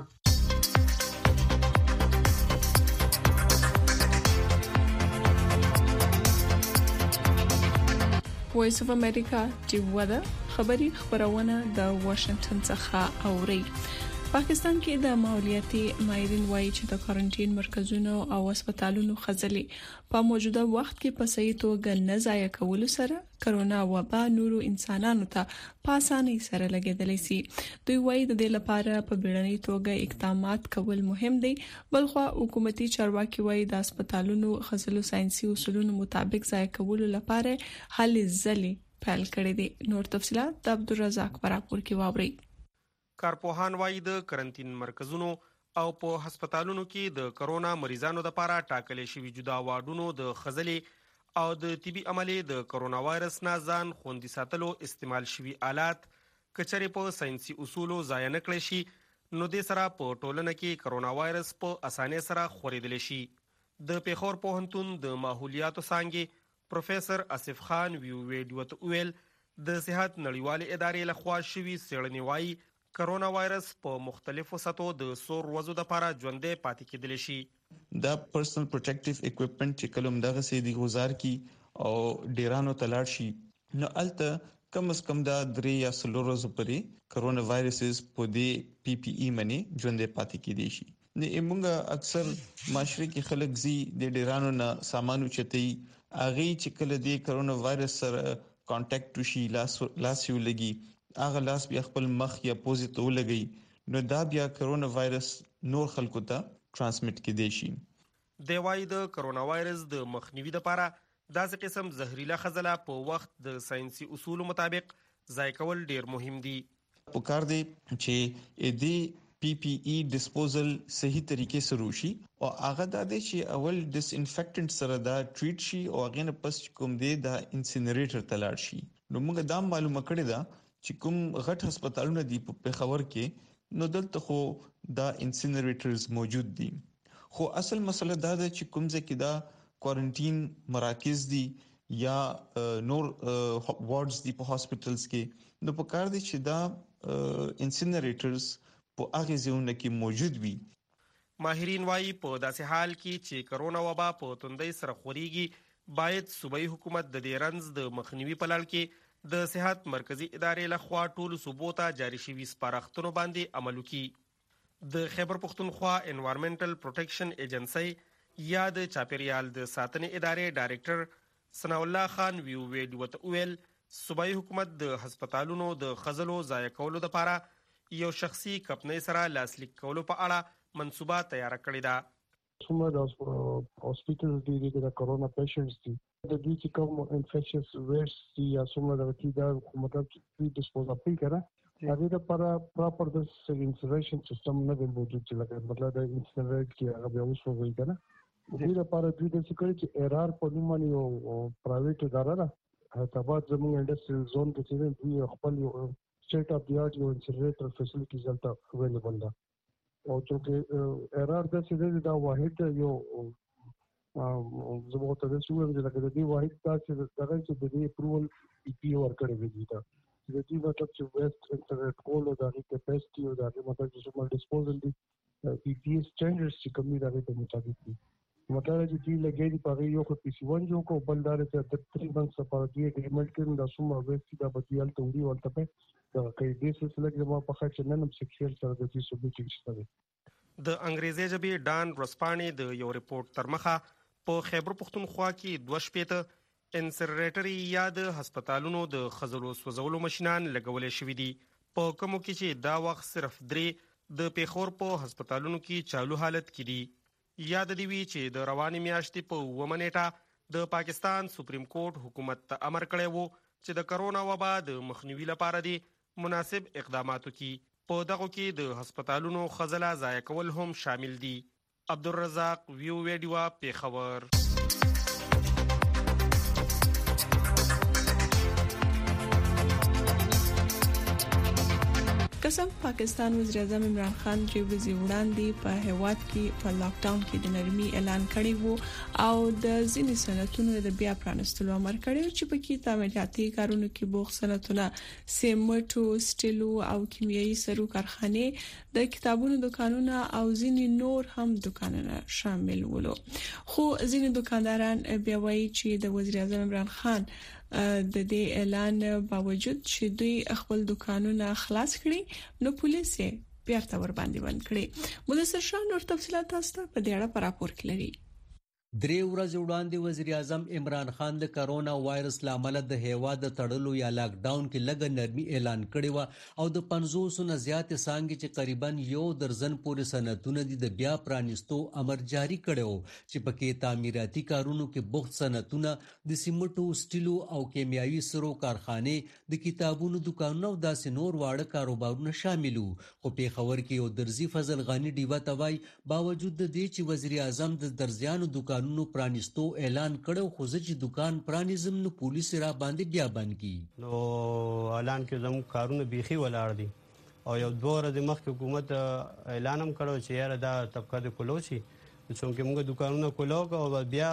وایس اف امریکا ډیوا خبري خبرونه د واشنگټن څخه اوري. پاکستان کې د ماحولیاتي ماهرین وایي چې د کوارنټین مرکزونو او هسپتالونو خځلې په موجوده وخت کې په صحیح توګه نه ضایع کول سره کرونا وبا نورو انسانانو ته په اسانۍ سره لګیدلی سي. دوی وایي د دې لپاره په بیړنۍ توګه اقدامات کول مهم دي. بلخو حکومتي چارواکي وایي د هسپتالونو خځلو ساينسي اصولونو مطابق ضایع کول لپاره هلې ځلې پیل کړې دي. نور تفصيلات د عبدالرزاق براپور کې واوري. کارپوهان وايي د کرنټین مرکزونو او په هسپتالونو کې د کرونا مریضانو لپاره ټاکلې شوی جدا واردونو د خزلې او د طبي عملي د کرونا وایرس نه ځان خوندي ساتلو استعمال شوی آلات کچري په ساينسي اصولو ضایع نه کړی شي نو د سره په ټولنه کې کرونا وایرس په اسانه سره خورېدل شي. د پیښور پوهنتون د ماحولیاتو څانګې پروفیسور اسف خان ویډیو ویل د صحت نړیوالې ادارې لخوا شوی څېړنې وايي کرونا وایرس په مختلفو سطحو د سور وزو د لپاره ژوندې پاتې کېدل شي. دا پرسنل پروټیکټیو اکوپمنټ چې کلم دغه سي دی گزار کی او ډیرانو تلاړ شي نو الته کم از کم دا 3 یا 4 ورځې پورې کرونا وایرسز په دې پی پی ای باندې ژوندې پاتې کېدي شي. نه موږ اکثر معاشري کې خلک زی د ډیرانو نه سامانو چتي اغه چې کله د کرونا وایرس سره کانټیکټ وشي لاس یو لګي اغه لاس بیا خپل مخ یا پوزي ته ولګي نو دا بیا کرونا وایرس نور خلکو ته ترانسمیټ کېدی شي. د وای د کرونا وایرس د مخنیوي لپاره داسې قسم زهريله خزله په وخت د ساينسي اصول مطابق ضایع کول ډیر مهم دي. په کار دی چې د پی پی ای ډیسپوزل صحیح طریقې سره وشي او هغه د دې چې اول ډیس انفیکټنټ سره دا ټریټ شي او هغه نه پس کوم دی دا انسینریټر تلاړ شي. نو موږ دا معلومه کړی دا چې کوم غټ هسپتالونه دی په پیښور کې نو دلته خو دا انسینریټرز موجود دي. خو اصل مسله دا ده چې کوم ځکه دا کوارنټین مراکز دي یا نور وارډز دي په هاسپټلز کې نو په کار دي چې دا انسینریټرز په هغه ځایونو کې موجود وي. ماهرین وايي په داسې حال کې چې کرونا وبا په توندۍ سره خوريږي باید صوبایي حکومت د دې رنځ د مخنیوي په لړ کې د صحت مرکزی ادارې لخوا ټول صوبو ته جاری شوی سپارښتنو باندې عمل وکړي. د خیبر پختونخوا انوایرنمنټل پروټیکشن ایجنسی یا د چاپیریال د ساتنې ادارې ډایریکټر ثنا الله خان ویډیو ویل صوبایي حکومت د هسپتالونو د خزلو ضایع کولو لپاره یو شخصي کمپنۍ سره لاسلیک کولو په اړه منصوبه تیار کړې ده. څومره د هاسپټلز دي د کرونا پیشنټس دي د دې چې کوم انفیکشس ویرس دي یا څومره د کې دا مطلب چې ډیسپوز اپ کړه هغه لپاره پراپر د انسینریشن سیستم نه موجود چې لکه مطلب د انسینریټ کې هغه به اوس وګورئ کنه دې لپاره دوی د څه کوي چې ار په نوم باندې او پرایویټ اداره ده حیدرآباد زموږ انډستریل زون کې چې دوی خپل سټیټ اف دی آرټ یو انسینریټر فیسیلیټیز دلته اویلیبل ده او چې ارار د سیده دا واحد یو زموږ ته د شوګر د لکه د دې واحد تاسو دغه چې د دې اپروول پی پی ور کړی دی دا د دې مطلب چې ویسټ انټرنیټ کول او د کیپاسټي او د مطلب چې څومره ډیسپوزل دي پی پی سټانډرډز چې کوم دي د مطابق دي مطلب چې دې لګي دی په یو خو پی سی 1 جو کو بلدار چې د 3 منث لپاره دی اګریمنټ کړي د څومره ویسټ دا بدیل ته وړي ولته په دا کې دې سلسله کې ما په خاطر چې نن سیکشل سره د دې سبوت شته. د انګریزي ژبې ډان رسپانی د یو ریپورت تر مخه په خیبر پختونخوا کې 2 شپېته انسینریټر یا د هسپتالونو د خزلو سوځولو ماشينان لګولې شوې دي په کومو کې چې دا وخت صرف 3 د پیښور په هسپتالونو کې چالو حالت کې دي. یاد دی وی چې د رواني میاشتې په 9 نیټه د پاکستان سپریم کورټ حکومت ته امر کړی وو چې د کرونا وبا د مخنیوي لپاره دی مناسب اقداماتو کې په دغه کې د هسپتالونو خزله ضایع کول هم شامل دي. عبدالرزاق ویډیو پیښور. قسم پاکستان وزیر اعظم عمران خان چې ورځې وړاندې په هیواد کې په لاک ډاون کې د نرمي اعلان کړی وو او د ځینې صنعتونو د بیا پرانستلو امر کړی چې په کې تعمیراتي کارونو کې بوخ صنعتونه سیمټو سټیلو او کیمیاوي سرو کارخانې د کتابونو دکانونه او ځینې نور هم دکانونه شامل ول. خو ځینې دکانداران بیا وایي چې د وزیر اعظم عمران خان د دې اعلان باوجود چې دوی خپل دکانونه خلاص کړي نو پولیس بیرته ور باندې بند کړي. مدثر شاه نور تفصيلات تاسو په دې اړه په راپور کې لري. درې ورځې وړاندې وزیر اعظم عمران خان د کرونا وایرس لامل د هیواد د تړلو یا لاک ډاون کې لږ نرمي اعلان کړی و او د 500 نه زیات څانګې چې تقریبا 1 درجن پورې صنعتونه د بیا پرانیستو امر جاری کړو چې پکې تعمیراتي کارونو کې بوخت صنعتونه د سیمټو سټیلو او کیمیاوي سرو کارخانه د کتابونو دکانونو او داسې نور واړه کاروبارونه شامل وو. خو په خبر کې یو درزي فضل غانی ډیوه توای باوجود د دې چې وزیر اعظم د درزیانو دکان نو پرانیستو اعلان کړو خو چې دکان پرانیزم نو پولیس را باندې بیا بند کی نو اعلان کې زموږ کارونه بيخي ولاړ دي او یو 2 ورځې مخکې حکومت اعلان هم کړو چې یاره دا طبقه د کولوشي چې موږ دکانونه کولو او بیا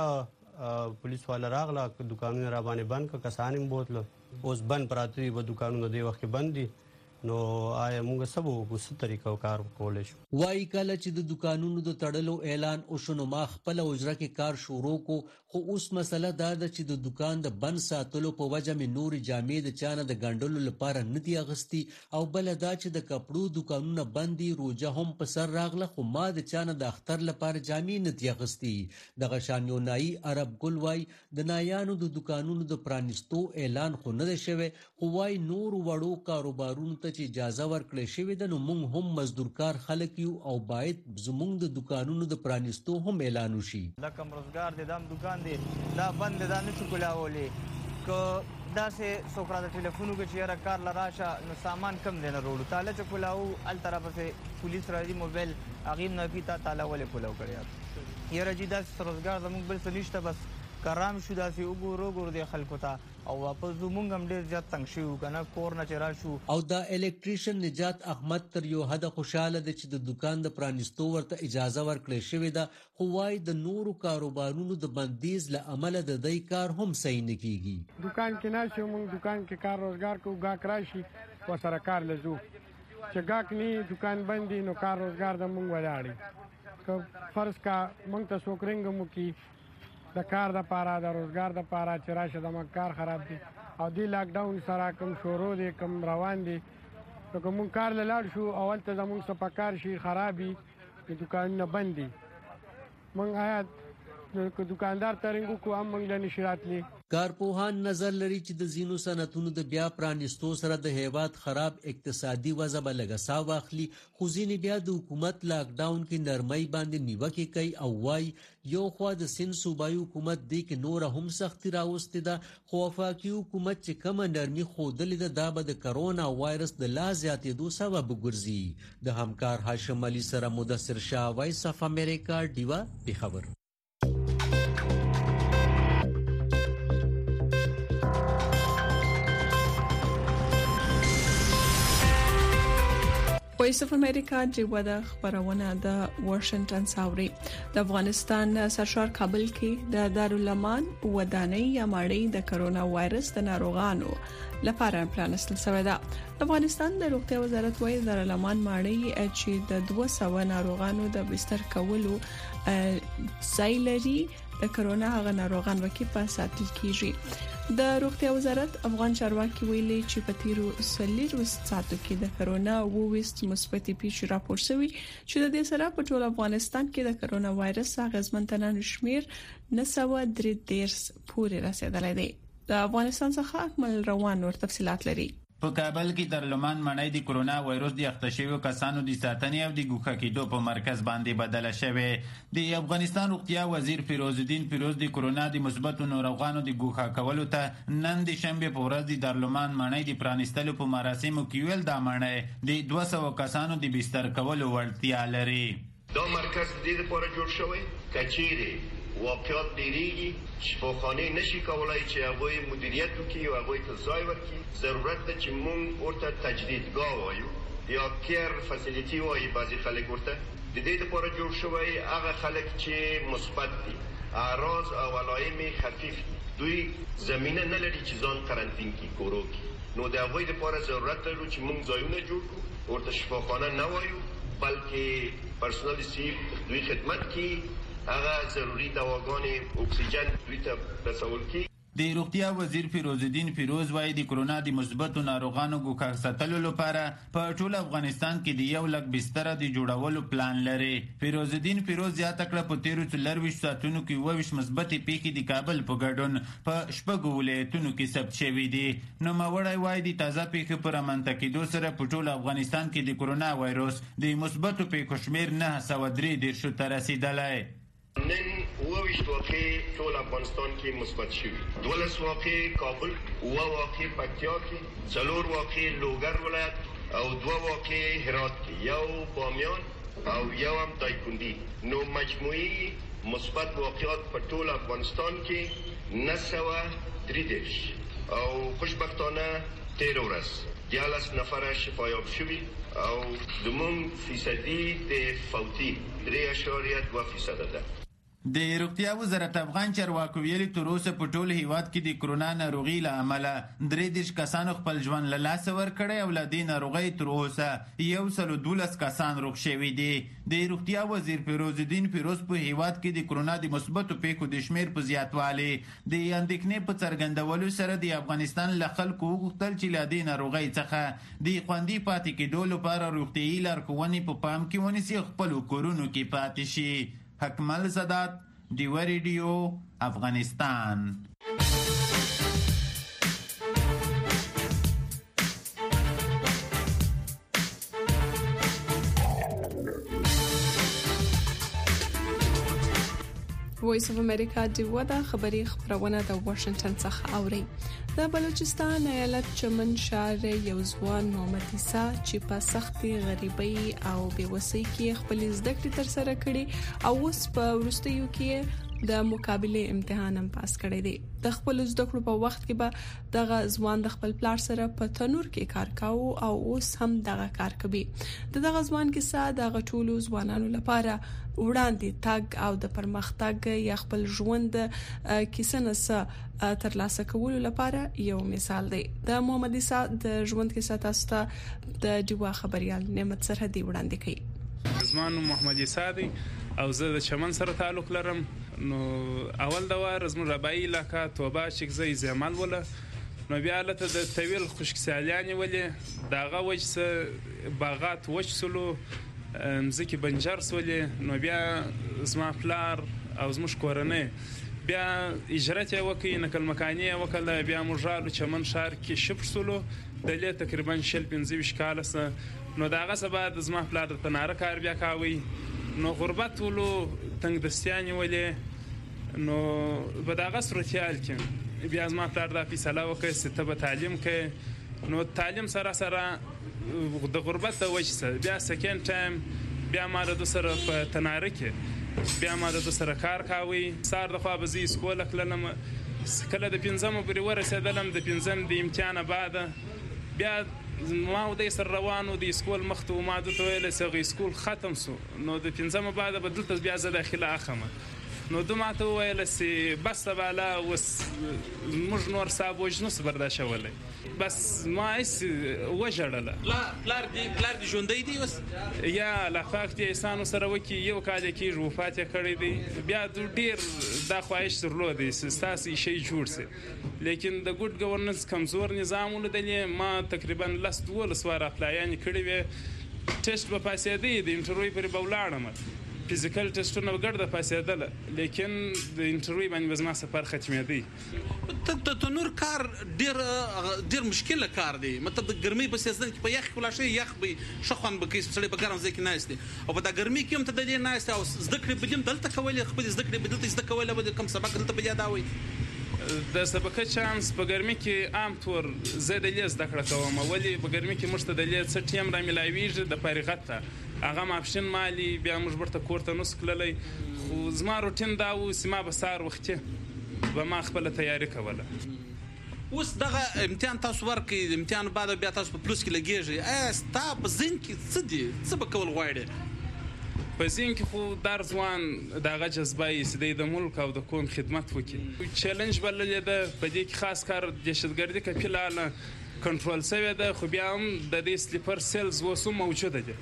پولیس والا راغله دکانونه را باندې بند ک کسان هم بوتل اوس بند پراته و دکانونه دی وخت بند دي نو آیا موږ سبو په ست طریقو کار کولای شو. وای کله چې د دکانونو د تړلو اعلان او شنو ما خپل اجره کې کار شروع کو خو اوس مسله دا ده چې د دکان د بند ساتلو په وجه مې نور جامې د چانه د ګندلو لپاره ندي اغستی او بل دا چې د کپړو دکانونه بندي روزه هم په سر راغله خو ما د چانه د اختر لپاره جامې ندي اغستی. د غشانیونای عرب ګل وای د نایانو د دکانونو د پرانیستو اعلان خو نه شوی خو وای نور وړو کاروبارونو چې اجازه ورکړې شوې ده نو موږ هم مزدورکار خلک یو او باید زموږ د دکانونو د پرانیستو هم اعلان وشي. لکه روزګار د دام دکان دی دا بند ده نه چکولاولې که دا سه سوکرا د ټلیفونو کې چیرې کار لراشه نو سامان کم دی نه وروړو تاله چکولاو ال طرف سے پولیس راځي موبایل اغیم نه پیتا تاله ولې کولاو کړی یاره جی دا روزګار زموږ بل څه نشته بس کرام شو داسې وګورو د خلکو ته او واپس زموږ هم ډېر زیات تنګ شو کنه کور نه چرا شو. او دا الیکټریشن نجات احمد تر یو حد خوشاله د چې د دکان د پرانیستو ورته اجازه ورکړې شوې ده خو وايي د نورو کاروبارونو د بندیز له عمله د دې کار هم صحیح نه کیږي. دکان کې نه شو موږ دکان کې کار روزګار کو گاک راشي و سره کار لزو چې گاک نه دکان بندي نو کار روزګار د موږ ولاړی که فرض کا موږ ته سوکرنګ مو کی د کار د پاره د روزګار د پاره چې راشه د کار خراب دي او دی لاک ډاون سره کوم شروع دي کوم روان دي نو کوم کار لاړ شو اول ته زموږ څه پکار شي خرابي د دکانونه بند دي مونږ آیا دکاندار ترنګو کو هم مونږ نه شراتلی. کارپوهان نظر لري چې د زینو صنعتونو د بیا پرانیستو سره د هیواد خراب اقتصادي وضع بلګه سا واخلي خو ځینې بیا د حکومت لاک ډاون کې نرمۍ باندې نیوکه کوي او وايي یو خو د سین صوبایي حکومت دی کې نور هم سختي راوستي ده خو وفاقي حکومت چې کوم نرمي خودلې ده دا به د کرونا وایرس د لا زیاتېدو سبب ګرځي. د همکار هاشم علي سره مدثر شاه وایس اف امریکا ډیوا په خبر. وایس اف امریکا ډیوا د خبرونه د واشنگټن ساوري د افغانستان سرشار کابل کې د دارالمان ودانۍ یا ماړی د کرونا وایرس د ناروغانو لپاره پلانستل شوی ده. افغانستان د روغتیا وزارت وايي دارالمان ماړی چې د 200 ناروغانو د بستر کولو ځای لري د کرونا هغه ناروغان وکي په ساتل کیږي. د روغتیا وزارت افغان چارواکي ویلي چې په تیرو 30 ساعتو کې د کرونا 22 مثبت پیښې راپور شوې چې د دې سره په ټول افغانستان کې د کرونا وایرس اغیزمنتنانو شمیر 933 پورې رسیدلی دی. د افغانستان څخه اکمل روان ور تفصيلات لري. په کابل کې درلمان منۍ د کرونا وایرس د اختشوي کسانو د ساتنې او د ګوښه کېدو په مرکز باندې بدله شوې. د افغانستان روغتیا وزیر فیروز الدین فیروز د کرونا د مثبت ناروغانو د ګوښه کولو ته نن د شنبه په ورځ د درلمان منۍ د پرانیستلو په مراسمو کې ویل دا منۍ د 200 کسانو د بستر کولو وړتیا لري. دا مرکز د دې لپاره جوړ شوی کچېری واقعات ډیریږي شفاخانه نشي کولای چې هغه مدیریت وکړي او هغه ته ځای ورکړي. ضرورت ده چې موږ ورته تجدیدګاه وایو یا کیر فسیلیټي وایي بعضي خلک ورته. د دې لپاره جوړ شوی هغه خلک چې مثبت دي اعراض او علائم خفیف دي دوی زمينه نه لري چې ځان قرنطین کې کورو کې نو د هغه لپاره ضرورت لري چې موږ ځایونه جوړ کړو ورته شفاخانه نه وایو بلکې پرسونل سیف دوی خدمت کوي هغه ضروری دواګانې اکسیجن دوی ته رسول کی. د روغتیا وزیر فیروز الدین فیروز وایي د کرونا د مثبتو ناروغانو ګوښه ساتلو لپاره په ټول افغانستان کې د 1 لک بستره د جوړولو پلان لري. فیروز الدین فیروز زیاته کړه په تیرو 24 ساعتونو کې 22 مثبتې پیښې د کابل په ګډون په 6 ولایتونو کې ثبت شوي دي. نوموړی وایي د تازه پیښې په رامنځته کېدو سره په ټول افغانستان کې د کرونا وایرس د مثبتو پیښو شمېر 933 ته رسیدلی. نن 22 واقع ټول افغانستان کې مثبت شوي، 12 واقع کابل، 7 واقع پکتیا کې، 4 واقع لوګر ولایت او 2 واقع هرات کې، 1 بامیان او 1 هم دایکنډي. نو مجموعي مثبت واقعات په ټول افغانستان کې 933 او خوشبختانه 13 ورځ 11 نفر شفایاب شوي او زموږ فیصدي د فوتي 3.2% ده. د روغتیا وزارت افغان چارواکو ویلي تر اوسه په ټول هیواد کې د کرونا ناروغي له امله 33 کسانو خپل ژوند له لاسه ورکړی او له دې ناروغۍ تر اوسه 112 کسان روغ شوي دي. د روغتیا وزیر فیروز الدین فیروز په هیواد کې د کرونا د مثبتو پیښو د شمېر په زیاتوالي د اندېښنې په څرګندولو سره د افغانستان له خلکو وغوښتل چې له دې ناروغۍ څخه د خوندي پاتې کېدو لپاره روغتیایي لارښوونې په پام کې ونیسي او خپلو کورونو کې پاتې شي. حکمل زدات، ډیوه ریډیو، افغانستان. وایس اف امریکا ډیوه د خبري خبرونه د واشنگټن څخه اوري. د بلوچستان ایالت چمن شهر یو ځوان محمد عیسی چې په سختي غریبۍ او بېوسۍ کې خپل زده کړې تر سره کړې او اوس په وروستیو کې د مقابله امتحان هم پاس کړی دی. د خپل زده کړو په وخت کې به دغه ځوان د خپل پلار سره په تنور کې کار کاوه او اوس هم دغه کار کوي. دغه ځوان کیسه د ټولو ځوانانو لپاره وړاندې تګ او د پرمختګ یا خپل ژوند کیسه نسه ترلاسه کولو لپاره یو مثال دی. د محمد عیسی د ژوند کیسه تاسو ته د ډیوا خبريال نعمت سرحدي وړاندې کړي. زمان محمد عیسی دی او زه د چمن سره تعلق لرم. نو اول د وار زموږ رباعي علاقه توبه شکزې زمال ولا نو بیا لته د طویل خشک سالیانی ولې داغه وجه باغات وچسلو مزکی بنجر سولې نو بیا زما پلار او زموږ کورنۍ بیا اجرت وکي نقل مکانی وکړه بیا موږ چمن شهر کې شپ سولو د لې تقریبا 15 کال سره نو داغه سبا د زما پلار د تناره کار بیا کاوي نو غربت ولو تنگ دستیانی ولې نو په دغه صورتحال کې بیا زما پلار د فیصله وکړه چې ته به تعلیم کې نو تعلیم سره د غربت د وجه بیا سکند ټایم بیا ما د سره په تناره کې بیا ما د سره کار کاوي سار د خوا به زی سکول کلنم کله د 15 پورې ورسېدلم د 15 د امتحان بعد بیا ما د سر روانو د سکول مخته ما د تویل سغه سکول ختم سو نو د 15 بعد بدلت بیا زه داخله اخمه نو دوه ته ویل سي بس بالا وس موږ نور صاحب وجنوس برداشت ولې بس ما اس وجړله لا پلار دی ژوندۍ دی وس یا لا فاکت انسان سره وکی یو کال کې وفات کړی دی بیا ډیر دا خواهش درلودي ساسي شي جوړ سي لیکن د ګډ گورننس کمزور نظام ولدلې ما تقریبا لاس 12 سوار اپلایان کړی وي ټیسټ په پاسې دی د انټرویو پر بولاړم فیزیکل ټیسټونه وګړه د فاسیدل لیکن د انټرویو باندې زما سفر ختمېدی ته تنور کار ډیر مشکل کار دی مطلب د ګرمۍ په سیزن کې په یخ کلا شي یخ به شخوان به کې سړی په ګرم ځای کې ناشته او په دا ګرمۍ کې هم ته د دې ناشته او زده کړې بدیم دلته کولې خپل زده کړې بدلته زده کولې به کوم سبق دلته بیا دا وي د سبقه چانس په ګرمۍ کې عام طور زه د لیز د کړه کوم ولی په ګرمۍ کې مشته د لیز څه ټیم را ملاویږي د فارغت ته هغه ماپشن مالی بیا موږ برته کوړه نو سکللای خو زما روټین دا و سیما به سار وخته و ما خپل تیاری کوله اوس دغه امتحان تاسو ورکې امتحان بعد بیا تاسو په پلوس کې لګیږي ستا په ذهن کې څه دي څه به کول غواړي په ذهن کې خو در ځوان دغه جذبه یې د ملک او د قوم خدمت وکړي چیلنج بللې ده په دې کې خاص کار دهشتګردي کپیلاله کنټرول شوی ده خو بیا هم د دې سلیپر سیلز وسو موجوده دي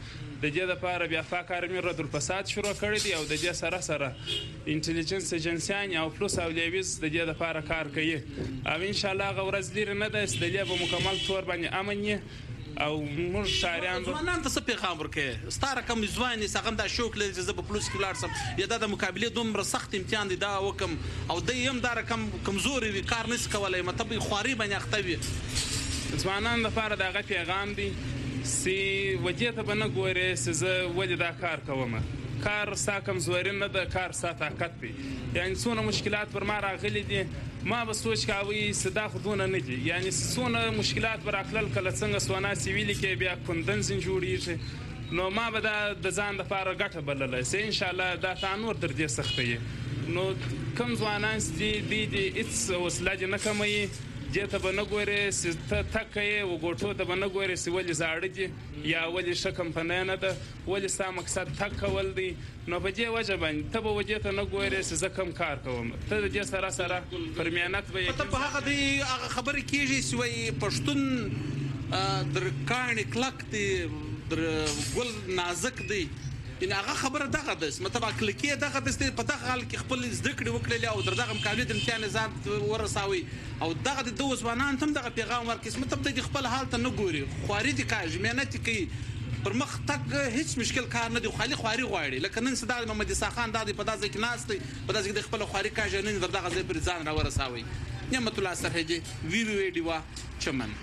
د دې لپاره بیا پاک آرمي رد الفساد شروع کړی دی او د دې سره سره انټيليجنس ایجنسیان او پلوس او لیویز د دې لپاره کار کوي او ان شاء الله غورز لري نه ده د دې په مکمل تور باندې امنیه او موږ شاریان ځوانان ته څه پیغام ورکړي ستاره کم ځوان ساغم دا شوق لري چې په پلوس کې لاړ یا د مقابله دومره سخت امتحان دی دا وکم او د یم دار کم کمزوري وي کار نس کولای مطلب خواري باندې اختوي ځوانان لپاره دغه پیغام دی سی وجهه ته نه ګوري چې ولې دا کار کوم کار ستا کمزوري نه ده کار ستا طاقت دی یعنی څونه مشکلات پر ما راغلي دي ما به سوچ کاوي صدا خودونه نه دي یعنی څونه مشکلات پر اخلل کله څنګه سونا سیویل کې بیا کندنز جوړیږي نو ما به د ځان لپاره ګټه بلله سي ان شاء الله دا تانور در دې سختي نو کم ځوانان دي اټس وسله نه کمي دته به نه ګوري چې تکې او ګوټو ته به نه ګوري چې ولې زاړه دي یا ولې ښه کمپنۍ نه ده ولې ستا مقصد تک کول دی نو په دې وجه باندې ته به وجې ته نه ګورې چې زه کم کار کوم ته د دې سره سره پر محنت به ته په هغه دی هغه خبرې کېږي چې وایي پښتون در کاڼي کلک دی در ګل نازک دی ان هغه خبره دغه د مطلب کلکې دغه د په دغه حال کې خپل زده کړې وکړلې او دغه مقابله د امتحان ځان ورساوي او دغه د ځوانان ته دغه پیغام ورکړي مطلب د خپل حال ته نه ګوري خواري دي کاج مهنت کوي پر مخ تک هیڅ مشکل کار نه دی خالي خواري غواړي لکه نن صدا محمد اسحاق خان د په داسې کې ناست دی په داسې کې د خپل خواري کاج نن دغه ځای پر ځان را ورساوي نعمت الله سرحجي وی ډیوا چمن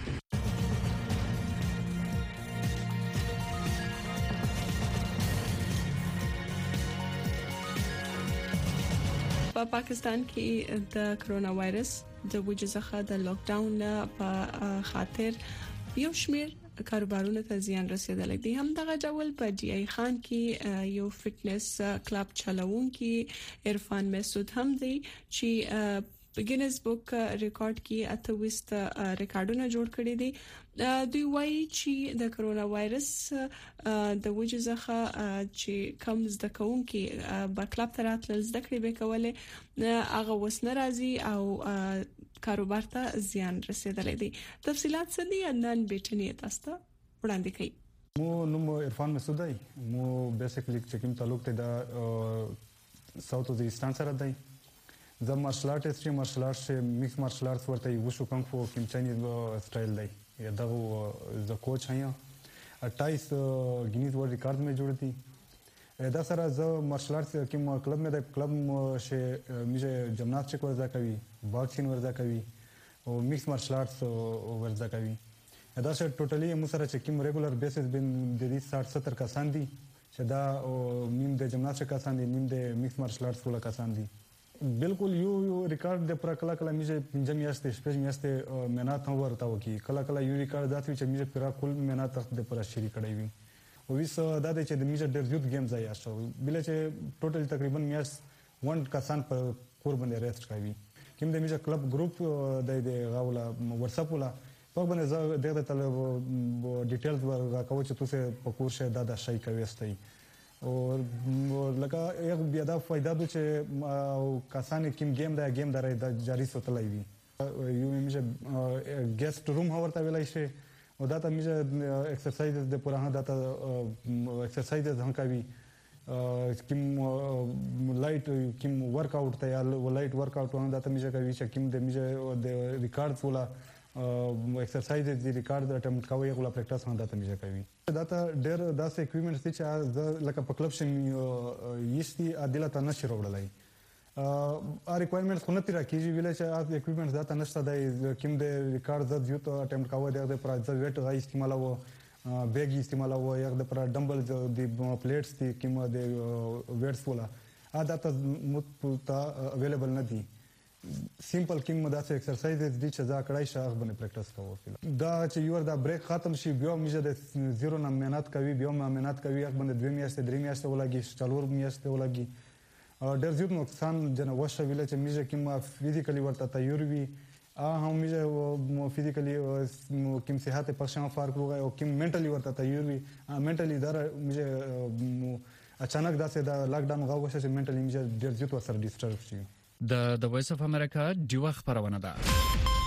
په پاکستان کې د کرونا وایرس د وجې څخه د لاک ډاون په خاطر یو شمیر کاروبارونو ته زیان رسیدلی دی هم دغه ډول په ډي ای خان کې یو فټنس کلب چلوونکی عرفان مسعود هم دی چې ګینز بک ریکارډ کې 28 ریکارډونه جوړ کړي دي دوی وایي چې د کرونا وایرس د وجې څخه چې کم زده کوونکي په کلب ته راتلل زده کړې به کوله هغه وسنه راځي او کاروبار ته زیان رسیدلی دی تفصيلات څه دي نن بیٹنی تاسو ته وړاندې کوي مو نوم عرفان مسعود دی مو بیسیکلی چې کوم تعلق ته د ساوث وزیرستان سره دی زه مارشل آرټس چې مارشل آرټس میکس مارشل آرټس ورته وشو کنګ فو کیم چاینیز سټایل دی دغه ز کوچ هيا 28 گینیز ورلد ریکارڈ میں جوړ دي دا سره زه مارشل آرټس کوم کلب مې د کلب شه مې جمناستیک ورزا کوي باکسینګ ورزا کوي او میکس مارشل آرټس ورزا کوي دا سره ټوټلی مو سره چې کوم ریګولر بیسس بین د دې 60-70 کسان دي چې دا نیم د جمناستیک کسان دي نیم د میکس مارشل آرټس ولا کسان دي بالکل یو ریکارډ د پر کله کله مې پنځم میاشتې شپږ میاشتې مهنت هم ورته وکي کله کله یو ریکارډ داسې چې مې پر کول مهنت د پر شری کړی وي او ویس دا د چې د میجر ډیر یوت گیم ځای شو بل چې ټوټل تقریبا میاشت ون کسان پر کور باندې ریسټ کوي کوم د میجر کلب ګروپ د غاولا واتس اپ ولا په باندې زه د تل ډیټیلز ورکوم چې تاسو په کور شه دا شای کوي استي او لکه یو بیا دا فائدہ د چې کسان کوم گیم دا جاری ساتلای وي یو میجر ګیسټ روم ورته ویلای شي او دا ته میجر ایکسرسایز د پرانه دا ته ایکسرسایز هم کوي کوم لایټ کوم ورک اوټ ته یا لایټ ورک اوټ هم دا ته میجر کوي چې کوم د میجر د ریکارډز ولا ایکسرسایز د ریکارډ اټمپټ کوي غلا پریکټس هم دا ته میجر کوي دا ته ډېر داسې اکویپمنټس دي چې لکه په کلب شم یستي عادله ته نشي راوړلای ریکوایرمنټس خو نه پیرا کیږي ویل چې از اکویپمنټس دا ته نشته د کوم د ریکارډ د یو ته اټمپټ کوي د پرایز ویټ غي استعمال وو بیگ استعمال وو یا د پر ډمبل د پلیټس دي کوم د ویټس ولا دا ته مت اویلیبل نه دي سیمپل کوم داسې ایکسرسایز دي چې ځا کړای شاغ باندې پریکټس کوو دا چې یو دا بریک ختم شي بیا میجه د زیرو نه مهنت کوي بیا مهنت کوي هغه باندې 2 میاشتې 3 میاشتې ولګي 4 میاشتې ولګي ډېر زیات نقصان جن وشه ویل چې میجه کوم فزیکلی ورته تیار وي هم میجه فزیکلی کوم صحت په شان فرق وګای او کوم منټلی ورته تیار وي منټلی دا میجه اچانک داسې دا لاک ډاون غوښه چې منټلی میجه ډېر زیات وسره ډیسټرب شي د وایس اف امریکا ډیوه خبرونه ده